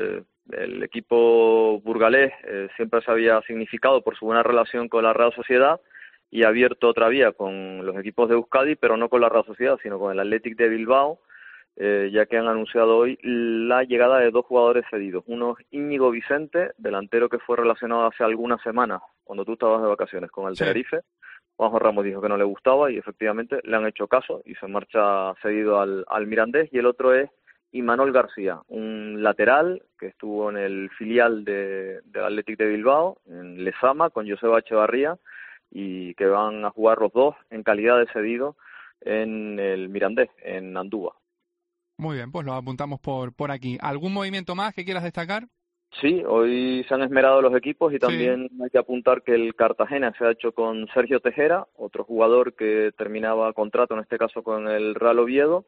el equipo burgalés siempre se había significado por su buena relación con la Real Sociedad y ha abierto otra vía con los equipos de Euskadi, pero no con la Real Sociedad, sino con el Athletic de Bilbao, ya que han anunciado hoy la llegada de 2 jugadores cedidos. Uno es Íñigo Vicente, delantero que fue relacionado hace algunas semanas, cuando tú estabas de vacaciones, con el Tenerife. Juanjo Ramos dijo que no le gustaba y efectivamente le han hecho caso y se marcha cedido al Mirandés. Y el otro es Imanol García, un lateral que estuvo en el filial del Athletic de Bilbao, en Lezama, con Joseba Echevarría, y que van a jugar los dos en calidad de cedido en el Mirandés, en Andúa. Muy bien, pues lo apuntamos por aquí. ¿Algún movimiento más que quieras destacar? Sí, hoy se han esmerado los equipos y también hay que apuntar que el Cartagena se ha hecho con Sergio Tejera, otro jugador que terminaba contrato, en este caso con el Real Oviedo,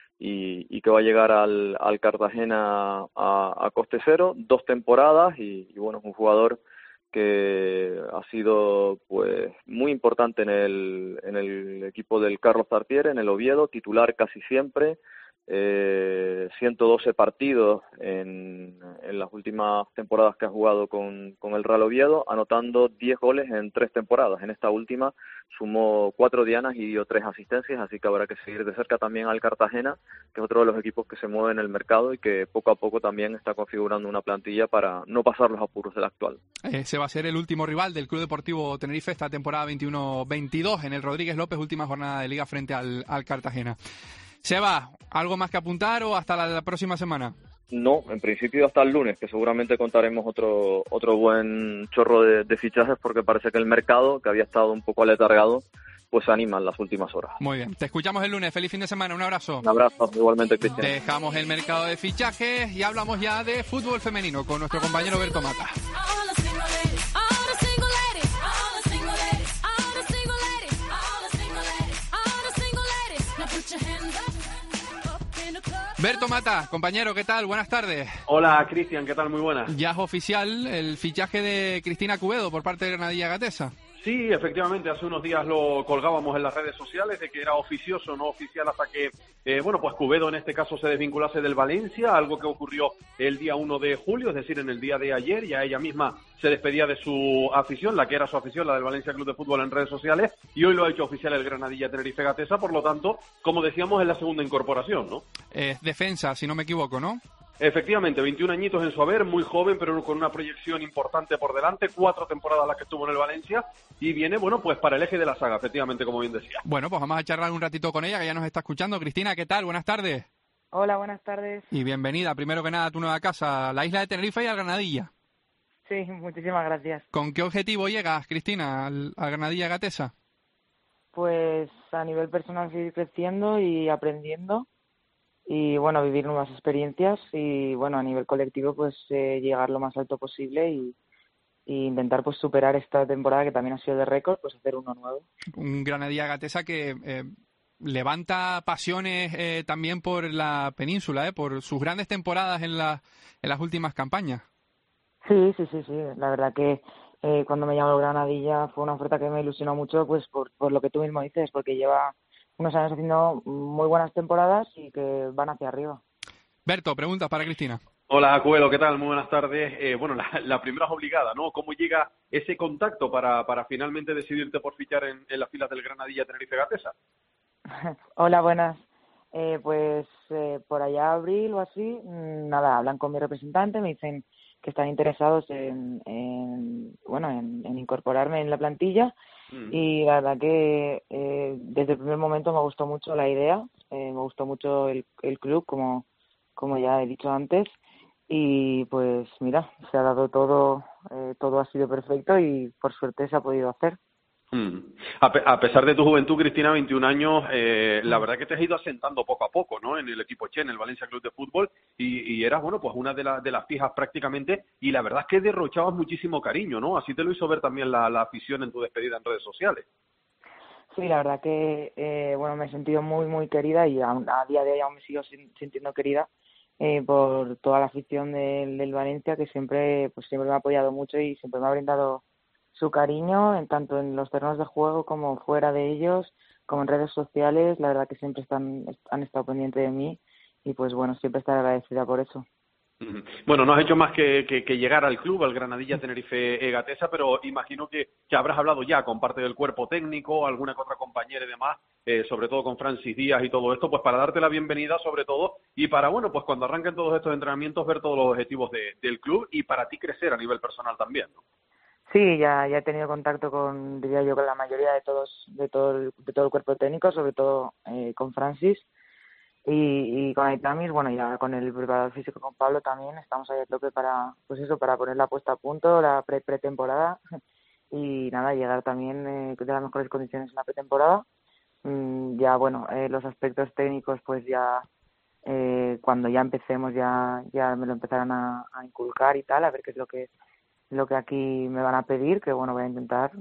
y que va a llegar al Cartagena a coste cero, 2 temporadas y bueno, es un jugador que ha sido pues muy importante en el equipo del Carlos Tartiere, en el Oviedo, titular casi siempre. 112 partidos en las últimas temporadas que ha jugado con el Real Oviedo, anotando 10 goles en 3 temporadas. En esta última sumó 4 dianas y dio 3 asistencias, así que habrá que seguir de cerca también al Cartagena, que es otro de los equipos que se mueve en el mercado y que poco a poco también está configurando una plantilla para no pasar los apuros del actual. Ese va a ser el último rival del Club Deportivo Tenerife esta temporada 21-22 en el Rodríguez López, última jornada de Liga frente al Cartagena. Seba, ¿algo más que apuntar o hasta la próxima semana? No, en principio hasta el lunes, que seguramente contaremos otro buen chorro de fichajes, porque parece que el mercado, que había estado un poco aletargado, pues se anima en las últimas horas. Muy bien, te escuchamos el lunes. Feliz fin de semana, un abrazo. Un abrazo, igualmente, Cristian. Dejamos el mercado de fichajes y hablamos ya de fútbol femenino con nuestro compañero Berto Mata. Berto Mata, compañero, ¿qué tal? Buenas tardes. Hola, Cristian, ¿qué tal? Muy buenas. Ya es oficial el fichaje de Cristina Cubedo por parte de Granadilla Gatesa. Sí, efectivamente, hace unos días lo colgábamos en las redes sociales de que era oficioso, no oficial, hasta que, pues Cubedo en este caso se desvinculase del Valencia, algo que ocurrió el día 1 de julio, es decir, en el día de ayer. Ya ella misma se despedía de su afición, la que era su afición, la del Valencia Club de Fútbol, en redes sociales, y hoy lo ha hecho oficial el Granadilla Tenerife Gatesa. Por lo tanto, como decíamos, es la segunda incorporación, ¿no? Defensa, si no me equivoco, ¿no? Efectivamente, 21 añitos en su haber, muy joven, pero con una proyección importante por delante, 4 temporadas las que estuvo en el Valencia, y viene, bueno, pues para el eje de la saga, efectivamente, como bien decía. Bueno, pues vamos a charlar un ratito con ella, que ya nos está escuchando. Cristina, ¿qué tal? Buenas tardes. Hola, buenas tardes. Y bienvenida, primero que nada, a tu nueva casa, a la isla de Tenerife y al Granadilla. Sí, muchísimas gracias. ¿Con qué objetivo llegas, Cristina, al Granadilla Gatesa? Pues a nivel personal seguir creciendo y aprendiendo, y bueno, vivir nuevas experiencias, y bueno, a nivel colectivo pues llegar lo más alto posible y intentar pues superar esta temporada que también ha sido de récord, pues hacer uno nuevo. Un Granadilla Gatesa que levanta pasiones también por la península, por sus grandes temporadas en las últimas campañas. Sí, la verdad que cuando me llamó el Granadilla fue una oferta que me ilusionó mucho, pues por lo que tú mismo dices, porque lleva unos años haciendo muy buenas temporadas y que van hacia arriba. Berto, preguntas para Cristina. Hola, Cuelo, ¿qué tal? Muy buenas tardes. Bueno, la primera es obligada, ¿no? ¿Cómo llega ese contacto para finalmente decidirte por fichar en las filas del Granadilla Tenerife Gatesa? Hola, buenas. Pues por allá abril o así, nada, hablan con mi representante, me dicen que están interesados en incorporarme en la plantilla. Y la verdad que desde el primer momento me gustó mucho la idea, me gustó mucho el club, como ya he dicho antes, y pues mira, se ha dado todo ha sido perfecto y por suerte se ha podido hacer. A pesar de tu juventud, Cristina, 21 años, la verdad que te has ido asentando poco a poco, ¿no? En el equipo Che, en el Valencia Club de Fútbol, y eras, bueno, pues una de las fijas prácticamente, y la verdad es que derrochabas muchísimo cariño, ¿no? Así te lo hizo ver también la afición en tu despedida en redes sociales. Sí, la verdad que, me he sentido muy, muy querida, y a día de hoy aún me sigo sintiendo querida por toda la afición del Valencia, que siempre me ha apoyado mucho y siempre me ha brindado su cariño, tanto en los terrenos de juego como fuera de ellos, como en redes sociales. La verdad que siempre han estado pendientes de mí, y pues bueno, siempre estaré agradecida por eso. Bueno, no has hecho más que llegar al club, al Granadilla Tenerife Gatesa, pero imagino que habrás hablado ya con parte del cuerpo técnico, alguna que otra compañera y demás, sobre todo con Francis Díaz y todo esto, pues para darte la bienvenida sobre todo, y para, bueno, pues cuando arranquen todos estos entrenamientos ver todos los objetivos del club, y para ti crecer a nivel personal también, ¿no? Sí, ya he tenido contacto con la mayoría de todo el cuerpo técnico, sobre todo con Francis y con Aitamis. Bueno, ya con el preparador físico, con Pablo, también estamos ahí a tope para poner la puesta a punto, la pretemporada, y nada, llegar también de las mejores condiciones en la pretemporada. Ya, bueno, los aspectos técnicos, pues ya cuando ya empecemos ya me lo empezarán a inculcar y tal, a ver qué es lo que aquí me van a pedir, que bueno, voy a intentar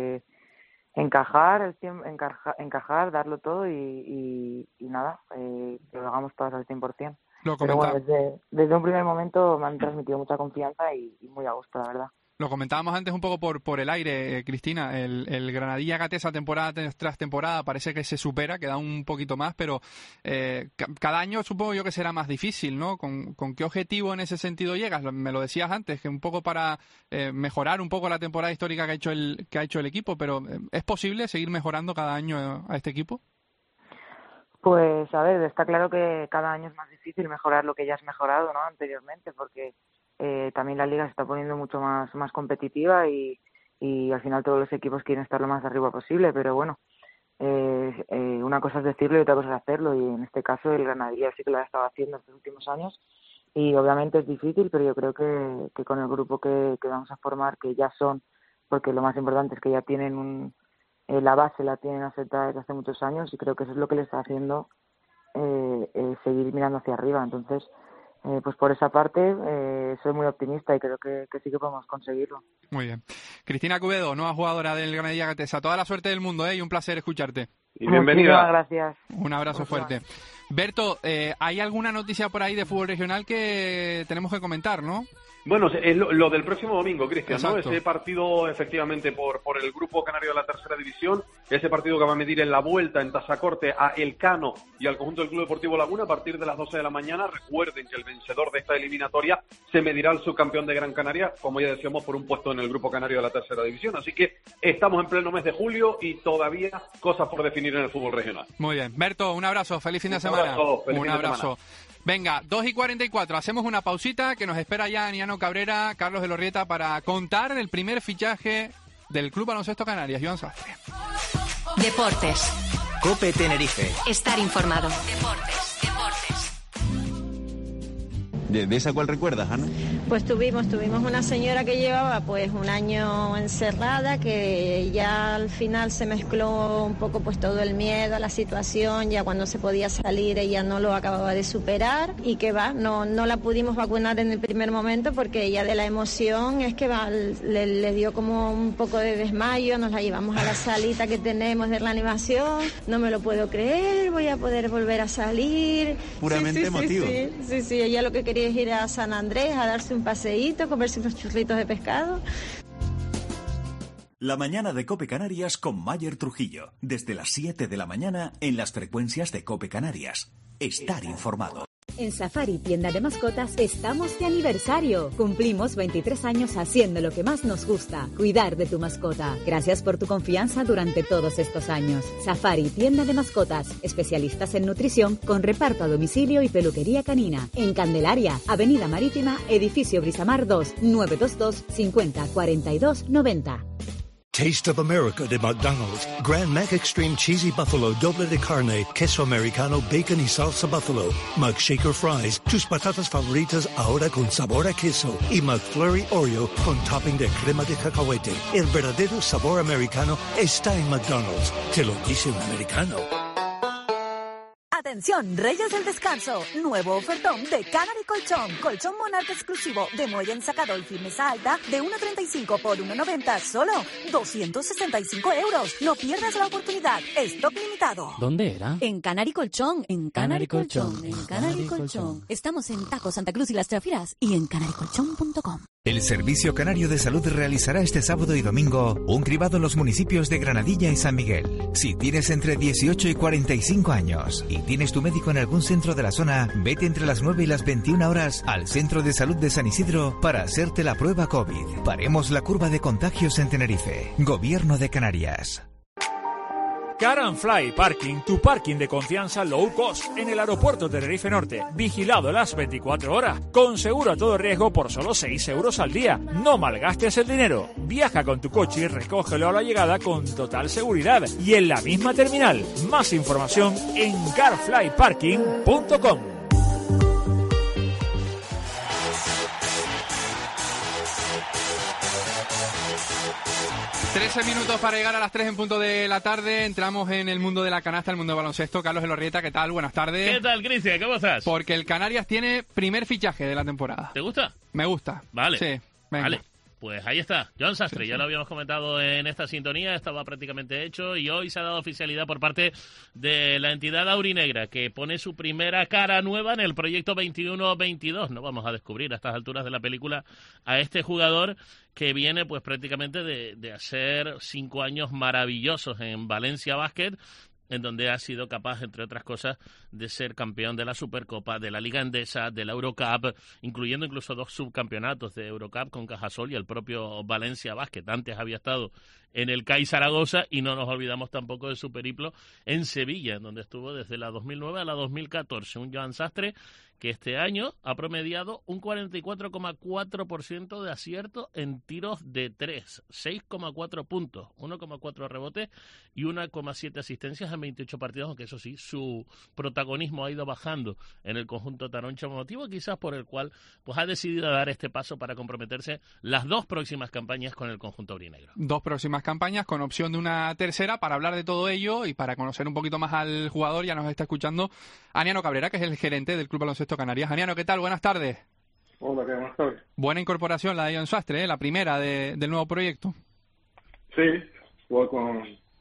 encajar, darlo todo y nada, que lo hagamos todas al 100%. Pero bueno, desde un primer momento me han transmitido mucha confianza y muy a gusto, la verdad. Lo comentábamos antes un poco por el aire, Cristina, el Granadilla Gatesa temporada tras temporada parece que se supera, que da un poquito más, pero cada año supongo yo que será más difícil, ¿no? ¿Con qué objetivo en ese sentido llegas? Me lo decías antes, que un poco para mejorar un poco la temporada histórica que ha hecho el equipo, pero ¿es posible seguir mejorando cada año a este equipo? Pues a ver, está claro que cada año es más difícil mejorar lo que ya has mejorado, ¿no? Anteriormente, porque también la liga se está poniendo mucho más competitiva y al final todos los equipos quieren estar lo más arriba posible, pero bueno, una cosa es decirlo y otra cosa es hacerlo, y en este caso el Granadilla sí que lo ha estado haciendo estos últimos años, y obviamente es difícil, pero yo creo que con el grupo que vamos a formar, que ya son, porque lo más importante es que ya tienen la base la tienen aceptada desde hace muchos años, y creo que eso es lo que le está haciendo seguir mirando hacia arriba. Entonces, pues por esa parte soy muy optimista y creo que sí que podemos conseguirlo. Muy bien. Cristina Cubedo, nueva jugadora del Granadilla Gatesa. Toda la suerte del mundo, y un placer escucharte. Y bienvenida. Muchísimas gracias. Un abrazo fuerte. Berto, ¿hay alguna noticia por ahí de fútbol regional que tenemos que comentar, no? Bueno, es lo del próximo domingo, Cristian, ¿no? Exacto. Ese partido, efectivamente, por el grupo canario de la tercera división, ese partido que va a medir en la vuelta en Tazacorte a Elcano y al conjunto del Club Deportivo Laguna a partir de las 12 de la mañana. Recuerden que el vencedor de esta eliminatoria se medirá al subcampeón de Gran Canaria, como ya decíamos, por un puesto en el grupo canario de la tercera división. Así que estamos en pleno mes de julio y todavía cosas por definir en el fútbol regional. Muy bien. Berto, un abrazo. Feliz fin de semana. Un abrazo. Venga, 2:44. Hacemos una pausita que nos espera ya Aniano Cabrera, Carlos de Lorrieta para contar el primer fichaje del Club Baloncesto Canarias. Joan Sastre. Deportes. COPE Tenerife. Estar informado. ¿De esa cuál recuerdas, Ana? Pues tuvimos una señora que llevaba pues un año encerrada, que ya al final se mezcló un poco pues todo el miedo a la situación, ya cuando se podía salir ella no lo acababa de superar y que no la pudimos vacunar en el primer momento porque ella de la emoción es que le dio como un poco de desmayo, nos la llevamos a la salita que tenemos de reanimación, no me lo puedo creer, voy a poder volver a salir. Puramente emotivo. Sí, ella lo que quería es ir a San Andrés a darse un paseíto, comerse unos churritos de pescado. La mañana de COPE Canarias con Mayer Trujillo. Desde las 7 de la mañana en las frecuencias de COPE Canarias. Estar informado. En Safari Tienda de Mascotas estamos de aniversario. Cumplimos 23 años haciendo lo que más nos gusta, cuidar de tu mascota. Gracias por tu confianza durante todos estos años. Safari Tienda de Mascotas, especialistas en nutrición con reparto a domicilio y peluquería canina. En Candelaria, Avenida Marítima, Edificio Brisamar 2, 922 50 42 90. Taste of America de McDonald's. Grand Mac Extreme Cheesy Buffalo Doble de Carne, Queso Americano, Bacon y Salsa Buffalo. McShaker Fries, tus patatas favoritas ahora con sabor a queso. Y McFlurry Oreo con topping de crema de cacahuete. El verdadero sabor americano está en McDonald's. Te lo dice un americano. Atención, Reyes del Descanso. Nuevo ofertón de Canary Colchón. Colchón Monarca exclusivo de muelle ensacado y firmeza alta de 1,35 por 1,90. Solo 265 euros. No pierdas la oportunidad. Stock limitado. ¿Dónde era? En Canary Colchón. En Canary Colchón. En Canary Colchón. Estamos en Taco, Santa Cruz y Las Trafiras y en canarycolchón.com. El Servicio Canario de Salud realizará este sábado y domingo un cribado en los municipios de Granadilla y San Miguel. Si tienes entre 18 y 45 años y tienes tu médico en algún centro de la zona, vete entre las 9 y las 21 horas al Centro de Salud de San Isidro para hacerte la prueba COVID. Paremos la curva de contagios en Tenerife. Gobierno de Canarias. Car and Fly Parking, tu parking de confianza low cost en el aeropuerto de Tenerife Norte, vigilado las 24 horas, con seguro a todo riesgo por solo 6 euros al día. No malgastes el dinero. Viaja con tu coche y recógelo a la llegada con total seguridad y en la misma terminal. Más información en carflyparking.com. 13 minutos para llegar a las 3 en punto de la tarde. Entramos en el mundo de la canasta, el mundo del baloncesto. Carlos de Lorrieta, ¿qué tal? Buenas tardes. ¿Qué tal, Cristian? ¿Cómo estás? Porque el Canarias tiene primer fichaje de la temporada. ¿Te gusta? Me gusta. Vale. Sí, venga. Vale. Pues ahí está, Joan Sastre, ya lo habíamos comentado en esta sintonía, estaba prácticamente hecho y hoy se ha dado oficialidad por parte de la entidad aurinegra que pone su primera cara nueva en el proyecto 21-22. No vamos a descubrir a estas alturas de la película a este jugador que viene pues prácticamente de hacer 5 años maravillosos en Valencia Basket, en donde ha sido capaz, entre otras cosas, de ser campeón de la Supercopa, de la Liga Endesa, de la Eurocup, incluyendo incluso 2 subcampeonatos de Eurocup con Cajasol y el propio Valencia Basket. Antes había estado en el CAI Zaragoza y no nos olvidamos tampoco de su periplo en Sevilla, en donde estuvo desde la 2009 a la 2014. Un Joan Sastre que este año ha promediado un 44,4% de acierto en tiros de 3, 6,4 puntos, 1,4 rebotes y 1,7 asistencias en 28 partidos, aunque eso sí, su protagonismo ha ido bajando en el conjunto taroncha, motivo quizás por el cual pues ha decidido dar este paso para comprometerse las 2 próximas campañas con el conjunto aurinegro. 2 próximas campañas con opción de una tercera. Para hablar de todo ello y para conocer un poquito más al jugador, ya nos está escuchando Aniano Cabrera, que es el gerente del Club Baloncesto Canarias. Aniano, ¿qué tal? Buenas tardes. Hola, ¿qué? Buenas tardes. Buena incorporación la de Joan Sastre, la primera del nuevo proyecto. Sí, juego con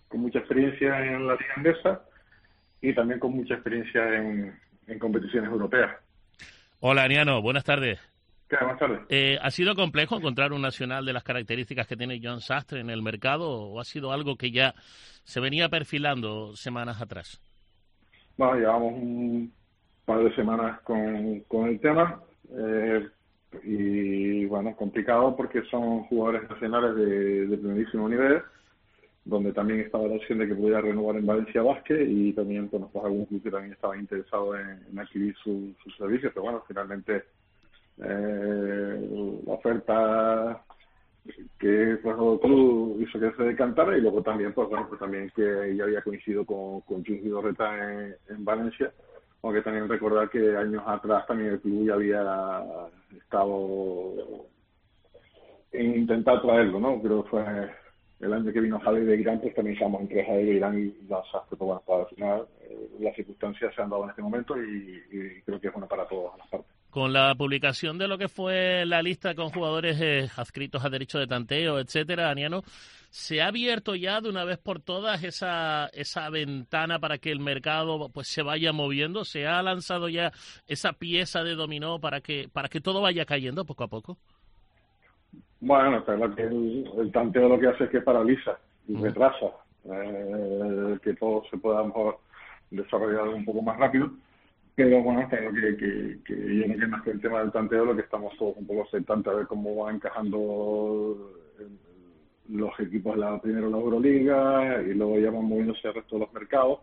mucha experiencia en la Liga Endesa y también con mucha experiencia en competiciones europeas. Hola, Aniano, buenas tardes. Buenas tardes. ¿Ha sido complejo encontrar un nacional de las características que tiene John Sastre en el mercado o ha sido algo que ya se venía perfilando semanas atrás? Bueno, llevamos un par de semanas con el tema y bueno, complicado porque son jugadores nacionales de primerísimo nivel, donde también estaba la opción de que pudiera renovar en Valencia Basket y también pues algún club que también estaba interesado en adquirir sus servicios, pero bueno, finalmente la oferta que pues el club hizo que se decantara y luego también pues también que ya había coincidido con Chus Vidorreta en Valencia, aunque también recordar que años atrás también el club ya había estado en intentar traerlo, ¿no? Creo que fue el año que vino Javi de Irán, pues también estábamos entre Javi de Irán y John Sastre, pero bueno, para al final las circunstancias se han dado en este momento y creo que es bueno para todas las partes. Con la publicación de lo que fue la lista con jugadores adscritos a derecho de tanteo, etcétera, Aniano, ¿se ha abierto ya de una vez por todas esa ventana para que el mercado pues se vaya moviendo? ¿Se ha lanzado ya esa pieza de dominó para que todo vaya cayendo poco a poco? Bueno, claro que el tanteo lo que hace es que paraliza y retrasa que todo se pueda a lo mejor desarrollar un poco más rápido. Pero bueno, creo que yo no quiero más que el tema del tanteo, lo que estamos todos un poco expectantes a ver cómo van encajando los equipos, primero la Euroliga y luego ya van moviéndose al resto de los mercados.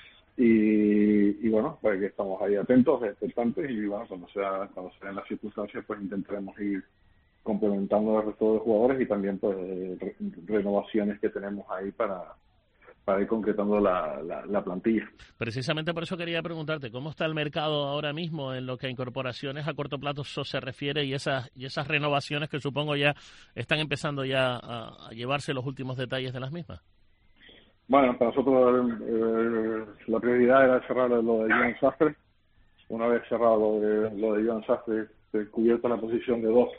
Y bueno, pues que estamos ahí atentos, expectantes y bueno, cuando se den las circunstancias, pues intentaremos ir complementando al resto de jugadores y también pues renovaciones que tenemos ahí para ir concretando la plantilla. Precisamente por eso quería preguntarte, ¿cómo está el mercado ahora mismo en lo que a incorporaciones a corto plazo se refiere y esas renovaciones que supongo ya están empezando ya a llevarse los últimos detalles de las mismas? Bueno, para nosotros la prioridad era cerrar lo de John Sastre. Una vez cerrado lo de John Sastre, cubierta la posición de 2.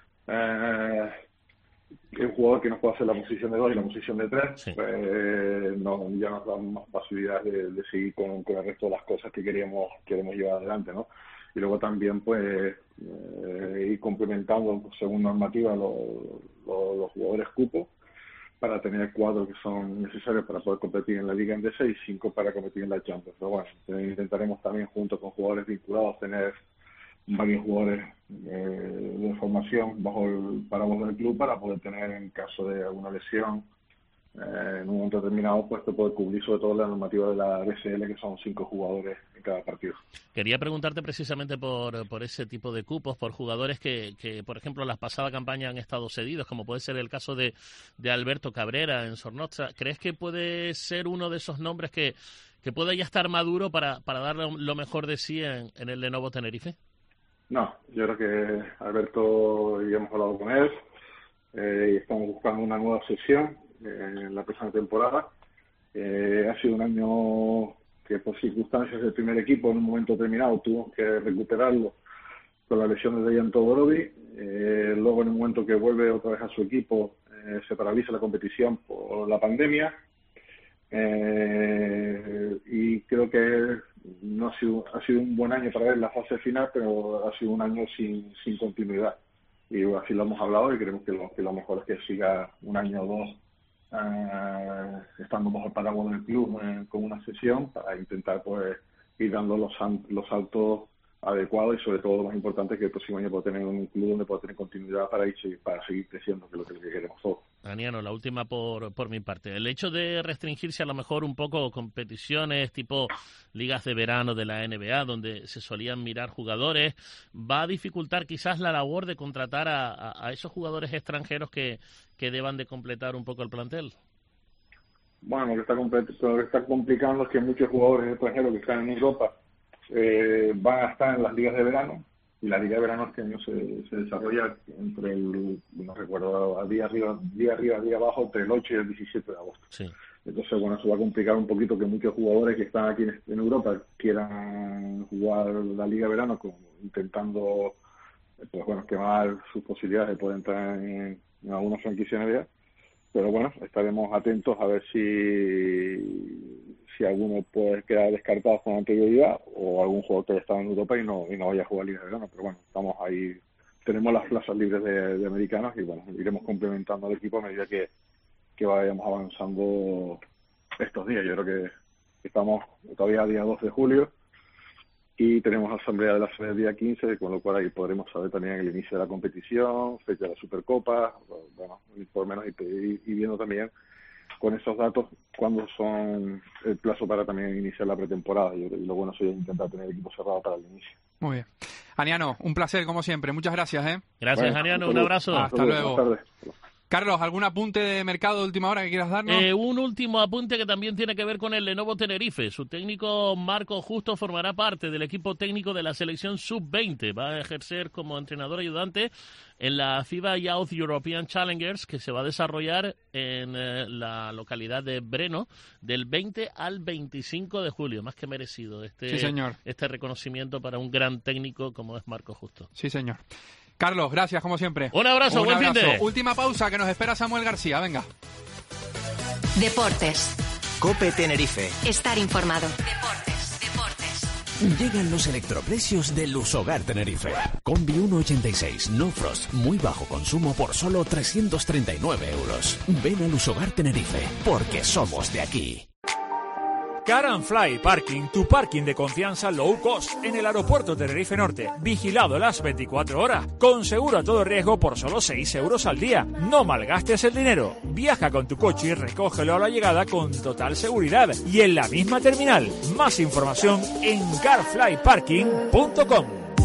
Un jugador que nos puede hacer la posición de 2 y la posición de 3, sí. Ya nos da más facilidades de seguir con el resto de las cosas que queremos llevar adelante, ¿no? Y luego también pues ir complementando según normativa los jugadores cupo para tener 4 que son necesarios para poder competir en la Liga Endesa y 5 para competir en la Champions. Pero bueno, intentaremos también junto con jugadores vinculados tener varios jugadores de formación bajo el paraguas del club para poder tener, en caso de alguna lesión en un momento determinado, pues poder cubrir sobre todo la normativa de la BCL, que son 5 jugadores en cada partido. Quería preguntarte precisamente por ese tipo de cupos, por jugadores que por ejemplo, en la pasada campaña han estado cedidos, como puede ser el caso de Alberto Cabrera en Zornotza. ¿Crees que puede ser uno de esos nombres que pueda ya estar maduro para dar lo mejor de sí en el Lenovo Tenerife? No, yo creo que Alberto, ya hemos hablado con él y estamos buscando una nueva sesión en la próxima temporada. Ha sido un año que por circunstancias del primer equipo en un momento determinado tuvimos que recuperarlo con la lesión de Dejan Todorovic. Luego en un momento que vuelve otra vez a su equipo se paraliza la competición por la pandemia. Y creo que no ha sido un buen año para él la fase final, pero ha sido un año sin continuidad y así lo hemos hablado y creemos que lo mejor es que siga un año o dos estando bajo el paraguas del club con una sesión para intentar pues ir dando los saltos adecuados y sobre todo lo más importante que el próximo año pueda tener un club donde pueda tener continuidad para seguir creciendo, que es lo que queremos todos. Aniano, la última por mi parte. El hecho de restringirse a lo mejor un poco competiciones tipo ligas de verano de la NBA, donde se solían mirar jugadores, ¿va a dificultar quizás la labor de contratar a esos jugadores extranjeros que deban de completar un poco el plantel? Bueno, lo que está complicando es que muchos jugadores extranjeros que están en Europa van a estar en las ligas de verano, y la liga de verano este año se desarrolla entre no recuerdo, día arriba, día abajo, entre el 8 y el 17 de agosto. Sí. Entonces, bueno, eso va a complicar un poquito que muchos jugadores que están aquí en Europa quieran jugar la liga de verano intentando pues bueno, quemar sus posibilidades de poder entrar en alguna franquicia NBA. pero bueno, estaremos atentos a ver si alguno puede quedar descartado con anterioridad o algún jugador que haya estado en Europa y no vaya a jugar Liga de Verano. Pero bueno, estamos ahí, tenemos las plazas libres de americanos y bueno, iremos complementando al equipo a medida que vayamos avanzando estos días. Yo creo que estamos todavía a día 2 de julio y tenemos asamblea de la sede el día 15, con lo cual ahí podremos saber también el inicio de la competición, fecha de la Supercopa, bueno, por lo menos y viendo también con esos datos cuándo son el plazo para también iniciar la pretemporada. Y lo bueno sería intentar tener el equipo cerrado para el inicio. Muy bien. Aniano, un placer como siempre. Muchas gracias. Gracias, bueno, Aniano. Un abrazo. Hasta luego. Buenas tardes. Carlos, ¿algún apunte de mercado de última hora que quieras darnos? Un último apunte que también tiene que ver con el Lenovo Tenerife. Su técnico Marco Justo formará parte del equipo técnico de la selección sub-20. Va a ejercer como entrenador ayudante en la FIBA Youth European Challengers, que se va a desarrollar en la localidad de Breno del 20 al 25 de julio. Más que merecido sí, señor. Este reconocimiento para un gran técnico como es Marco Justo. Sí, señor. Carlos, gracias como siempre. Un abrazo, buen fin de. Última pausa que nos espera Samuel García, venga. Deportes. COPE Tenerife. Estar informado. Deportes. Llegan los electroprecios de Lusogar Tenerife. Combi 1.86, no frost, muy bajo consumo por solo 339 euros. Ven a Lusogar Tenerife, porque somos de aquí. Car and Fly Parking, tu parking de confianza low cost en el aeropuerto Tenerife Norte, vigilado las 24 horas, con seguro a todo riesgo por solo 6 euros al día. No malgastes el dinero. Viaja con tu coche y recógelo a la llegada con total seguridad y en la misma terminal. Más información en carflyparking.com.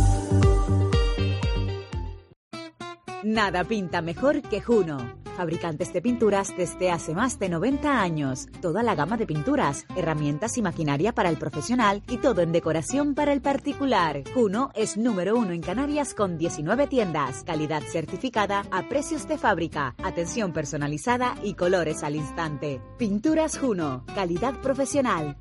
Nada pinta mejor que Juno. Fabricantes de pinturas desde hace más de 90 años. Toda la gama de pinturas, herramientas y maquinaria para el profesional y todo en decoración para el particular. Juno es número 1 en Canarias con 19 tiendas. Calidad certificada a precios de fábrica. Atención personalizada y colores al instante. Pinturas Juno. Calidad profesional.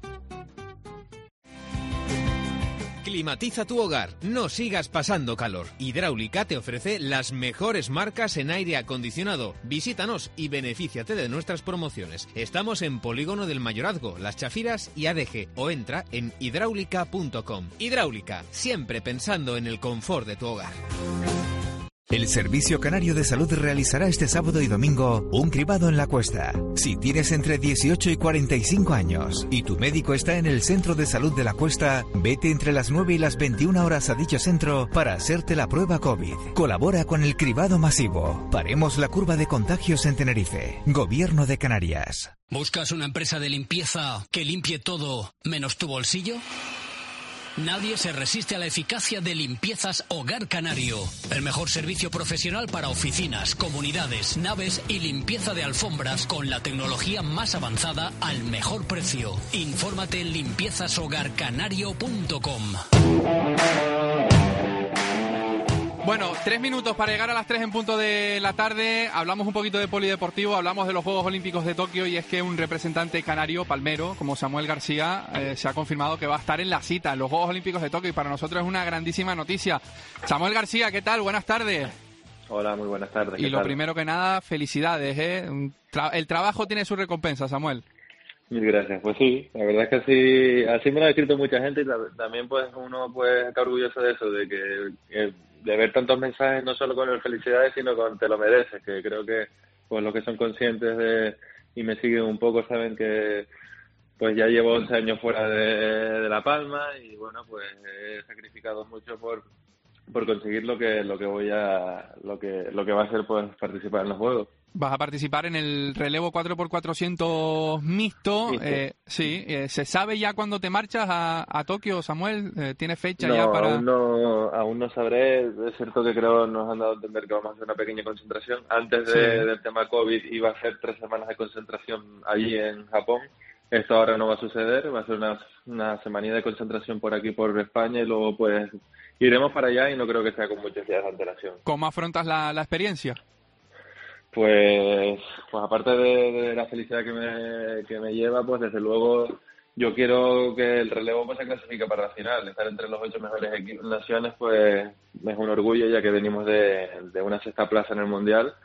Climatiza tu hogar, no sigas pasando calor. Hidráulica te ofrece las mejores marcas en aire acondicionado. Visítanos y benefíciate de nuestras promociones. Estamos en Polígono del Mayorazgo, Las Chafiras y ADG o entra en hidráulica.com. Hidráulica, siempre pensando en el confort de tu hogar. El Servicio Canario de Salud realizará este sábado y domingo un cribado en La Cuesta. Si tienes entre 18 y 45 años y tu médico está en el Centro de Salud de La Cuesta, vete entre las 9 y las 21 horas a dicho centro para hacerte la prueba COVID. Colabora con el cribado masivo. Paremos la curva de contagios en Tenerife. Gobierno de Canarias. ¿Buscas una empresa de limpieza que limpie todo menos tu bolsillo? Nadie se resiste a la eficacia de Limpiezas Hogar Canario. El mejor servicio profesional para oficinas, comunidades, naves y limpieza de alfombras con la tecnología más avanzada al mejor precio. Infórmate en limpiezashogarcanario.com. Bueno, 3 minutos para llegar a las 3 en punto de la tarde. Hablamos un poquito de polideportivo, hablamos de los Juegos Olímpicos de Tokio y es que un representante canario, palmero, como Samuel García, se ha confirmado que va a estar en la cita en los Juegos Olímpicos de Tokio y para nosotros es una grandísima noticia. Samuel García, ¿qué tal? Buenas tardes. Hola, muy buenas tardes. Y lo primero que nada, felicidades, ¿eh? El trabajo tiene su recompensa, Samuel. Mil gracias. Pues sí, la verdad es que así me lo ha escrito mucha gente y también pues uno pues está orgulloso de eso, de que de ver tantos mensajes no solo con el felicidades sino con te lo mereces, que creo que pues los que son conscientes de y me siguen un poco saben que pues ya llevo 11 años fuera de La Palma y bueno pues he sacrificado mucho por conseguir lo que va a ser pues participar en los Juegos. Vas a participar en el relevo 4x400 mixto. ¿Se sabe ya cuándo te marchas a Tokio, Samuel? ¿Tienes fecha ya para...? Aún no sabré. Es cierto que creo nos han dado a entender que vamos a hacer una pequeña concentración. Antes del tema COVID iba a ser 3 semanas de concentración allí en Japón. Esto ahora no va a suceder. Va a ser una semanilla de concentración por aquí, por España, y luego pues iremos para allá y no creo que sea con muchos días de antelación. ¿Cómo afrontas la experiencia? Pues aparte de la felicidad que me lleva, pues desde luego yo quiero que el relevo pues se clasifique para la final. Estar entre los 8 mejores naciones pues es un orgullo, ya que venimos de una 6ª plaza en el Mundial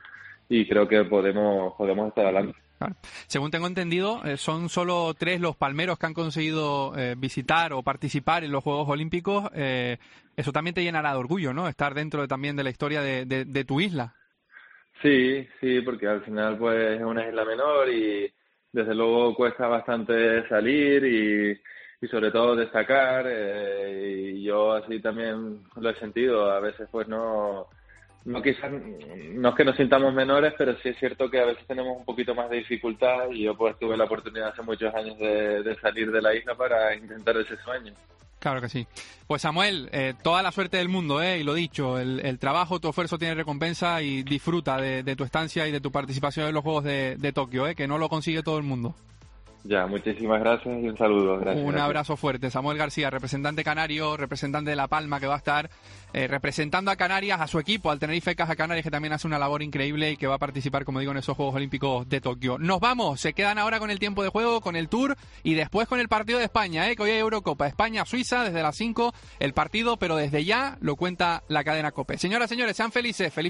y creo que podemos estar adelante. Claro. Según tengo entendido, son solo 3 los palmeros que han conseguido visitar o participar en los Juegos Olímpicos. Eso también te llenará de orgullo, ¿no? Estar dentro también de la historia de tu isla. Sí, porque al final pues es una isla menor y desde luego cuesta bastante salir y sobre todo destacar. Y yo así también lo he sentido. A veces pues no quizás, no es que nos sintamos menores, pero sí es cierto que a veces tenemos un poquito más de dificultad y yo pues tuve la oportunidad hace muchos años de salir de la isla para intentar ese sueño. Claro que sí. Pues Samuel, toda la suerte del mundo, y lo dicho, el trabajo, tu esfuerzo tiene recompensa y disfruta de tu estancia y de tu participación en los Juegos de Tokio, que no lo consigue todo el mundo. Ya, muchísimas gracias y un saludo. Gracias. Un abrazo fuerte. Samuel García, representante canario, representante de La Palma, que va a estar representando a Canarias, a su equipo, al Tenerife Caja Canarias, que también hace una labor increíble y que va a participar, como digo, en esos Juegos Olímpicos de Tokio. Nos vamos, se quedan ahora con el tiempo de juego, con el Tour y después con el partido de España, que hoy hay Eurocopa. España-Suiza desde las 5 el partido, pero desde ya lo cuenta la cadena COPE. Señoras, señores, sean felices. Feliz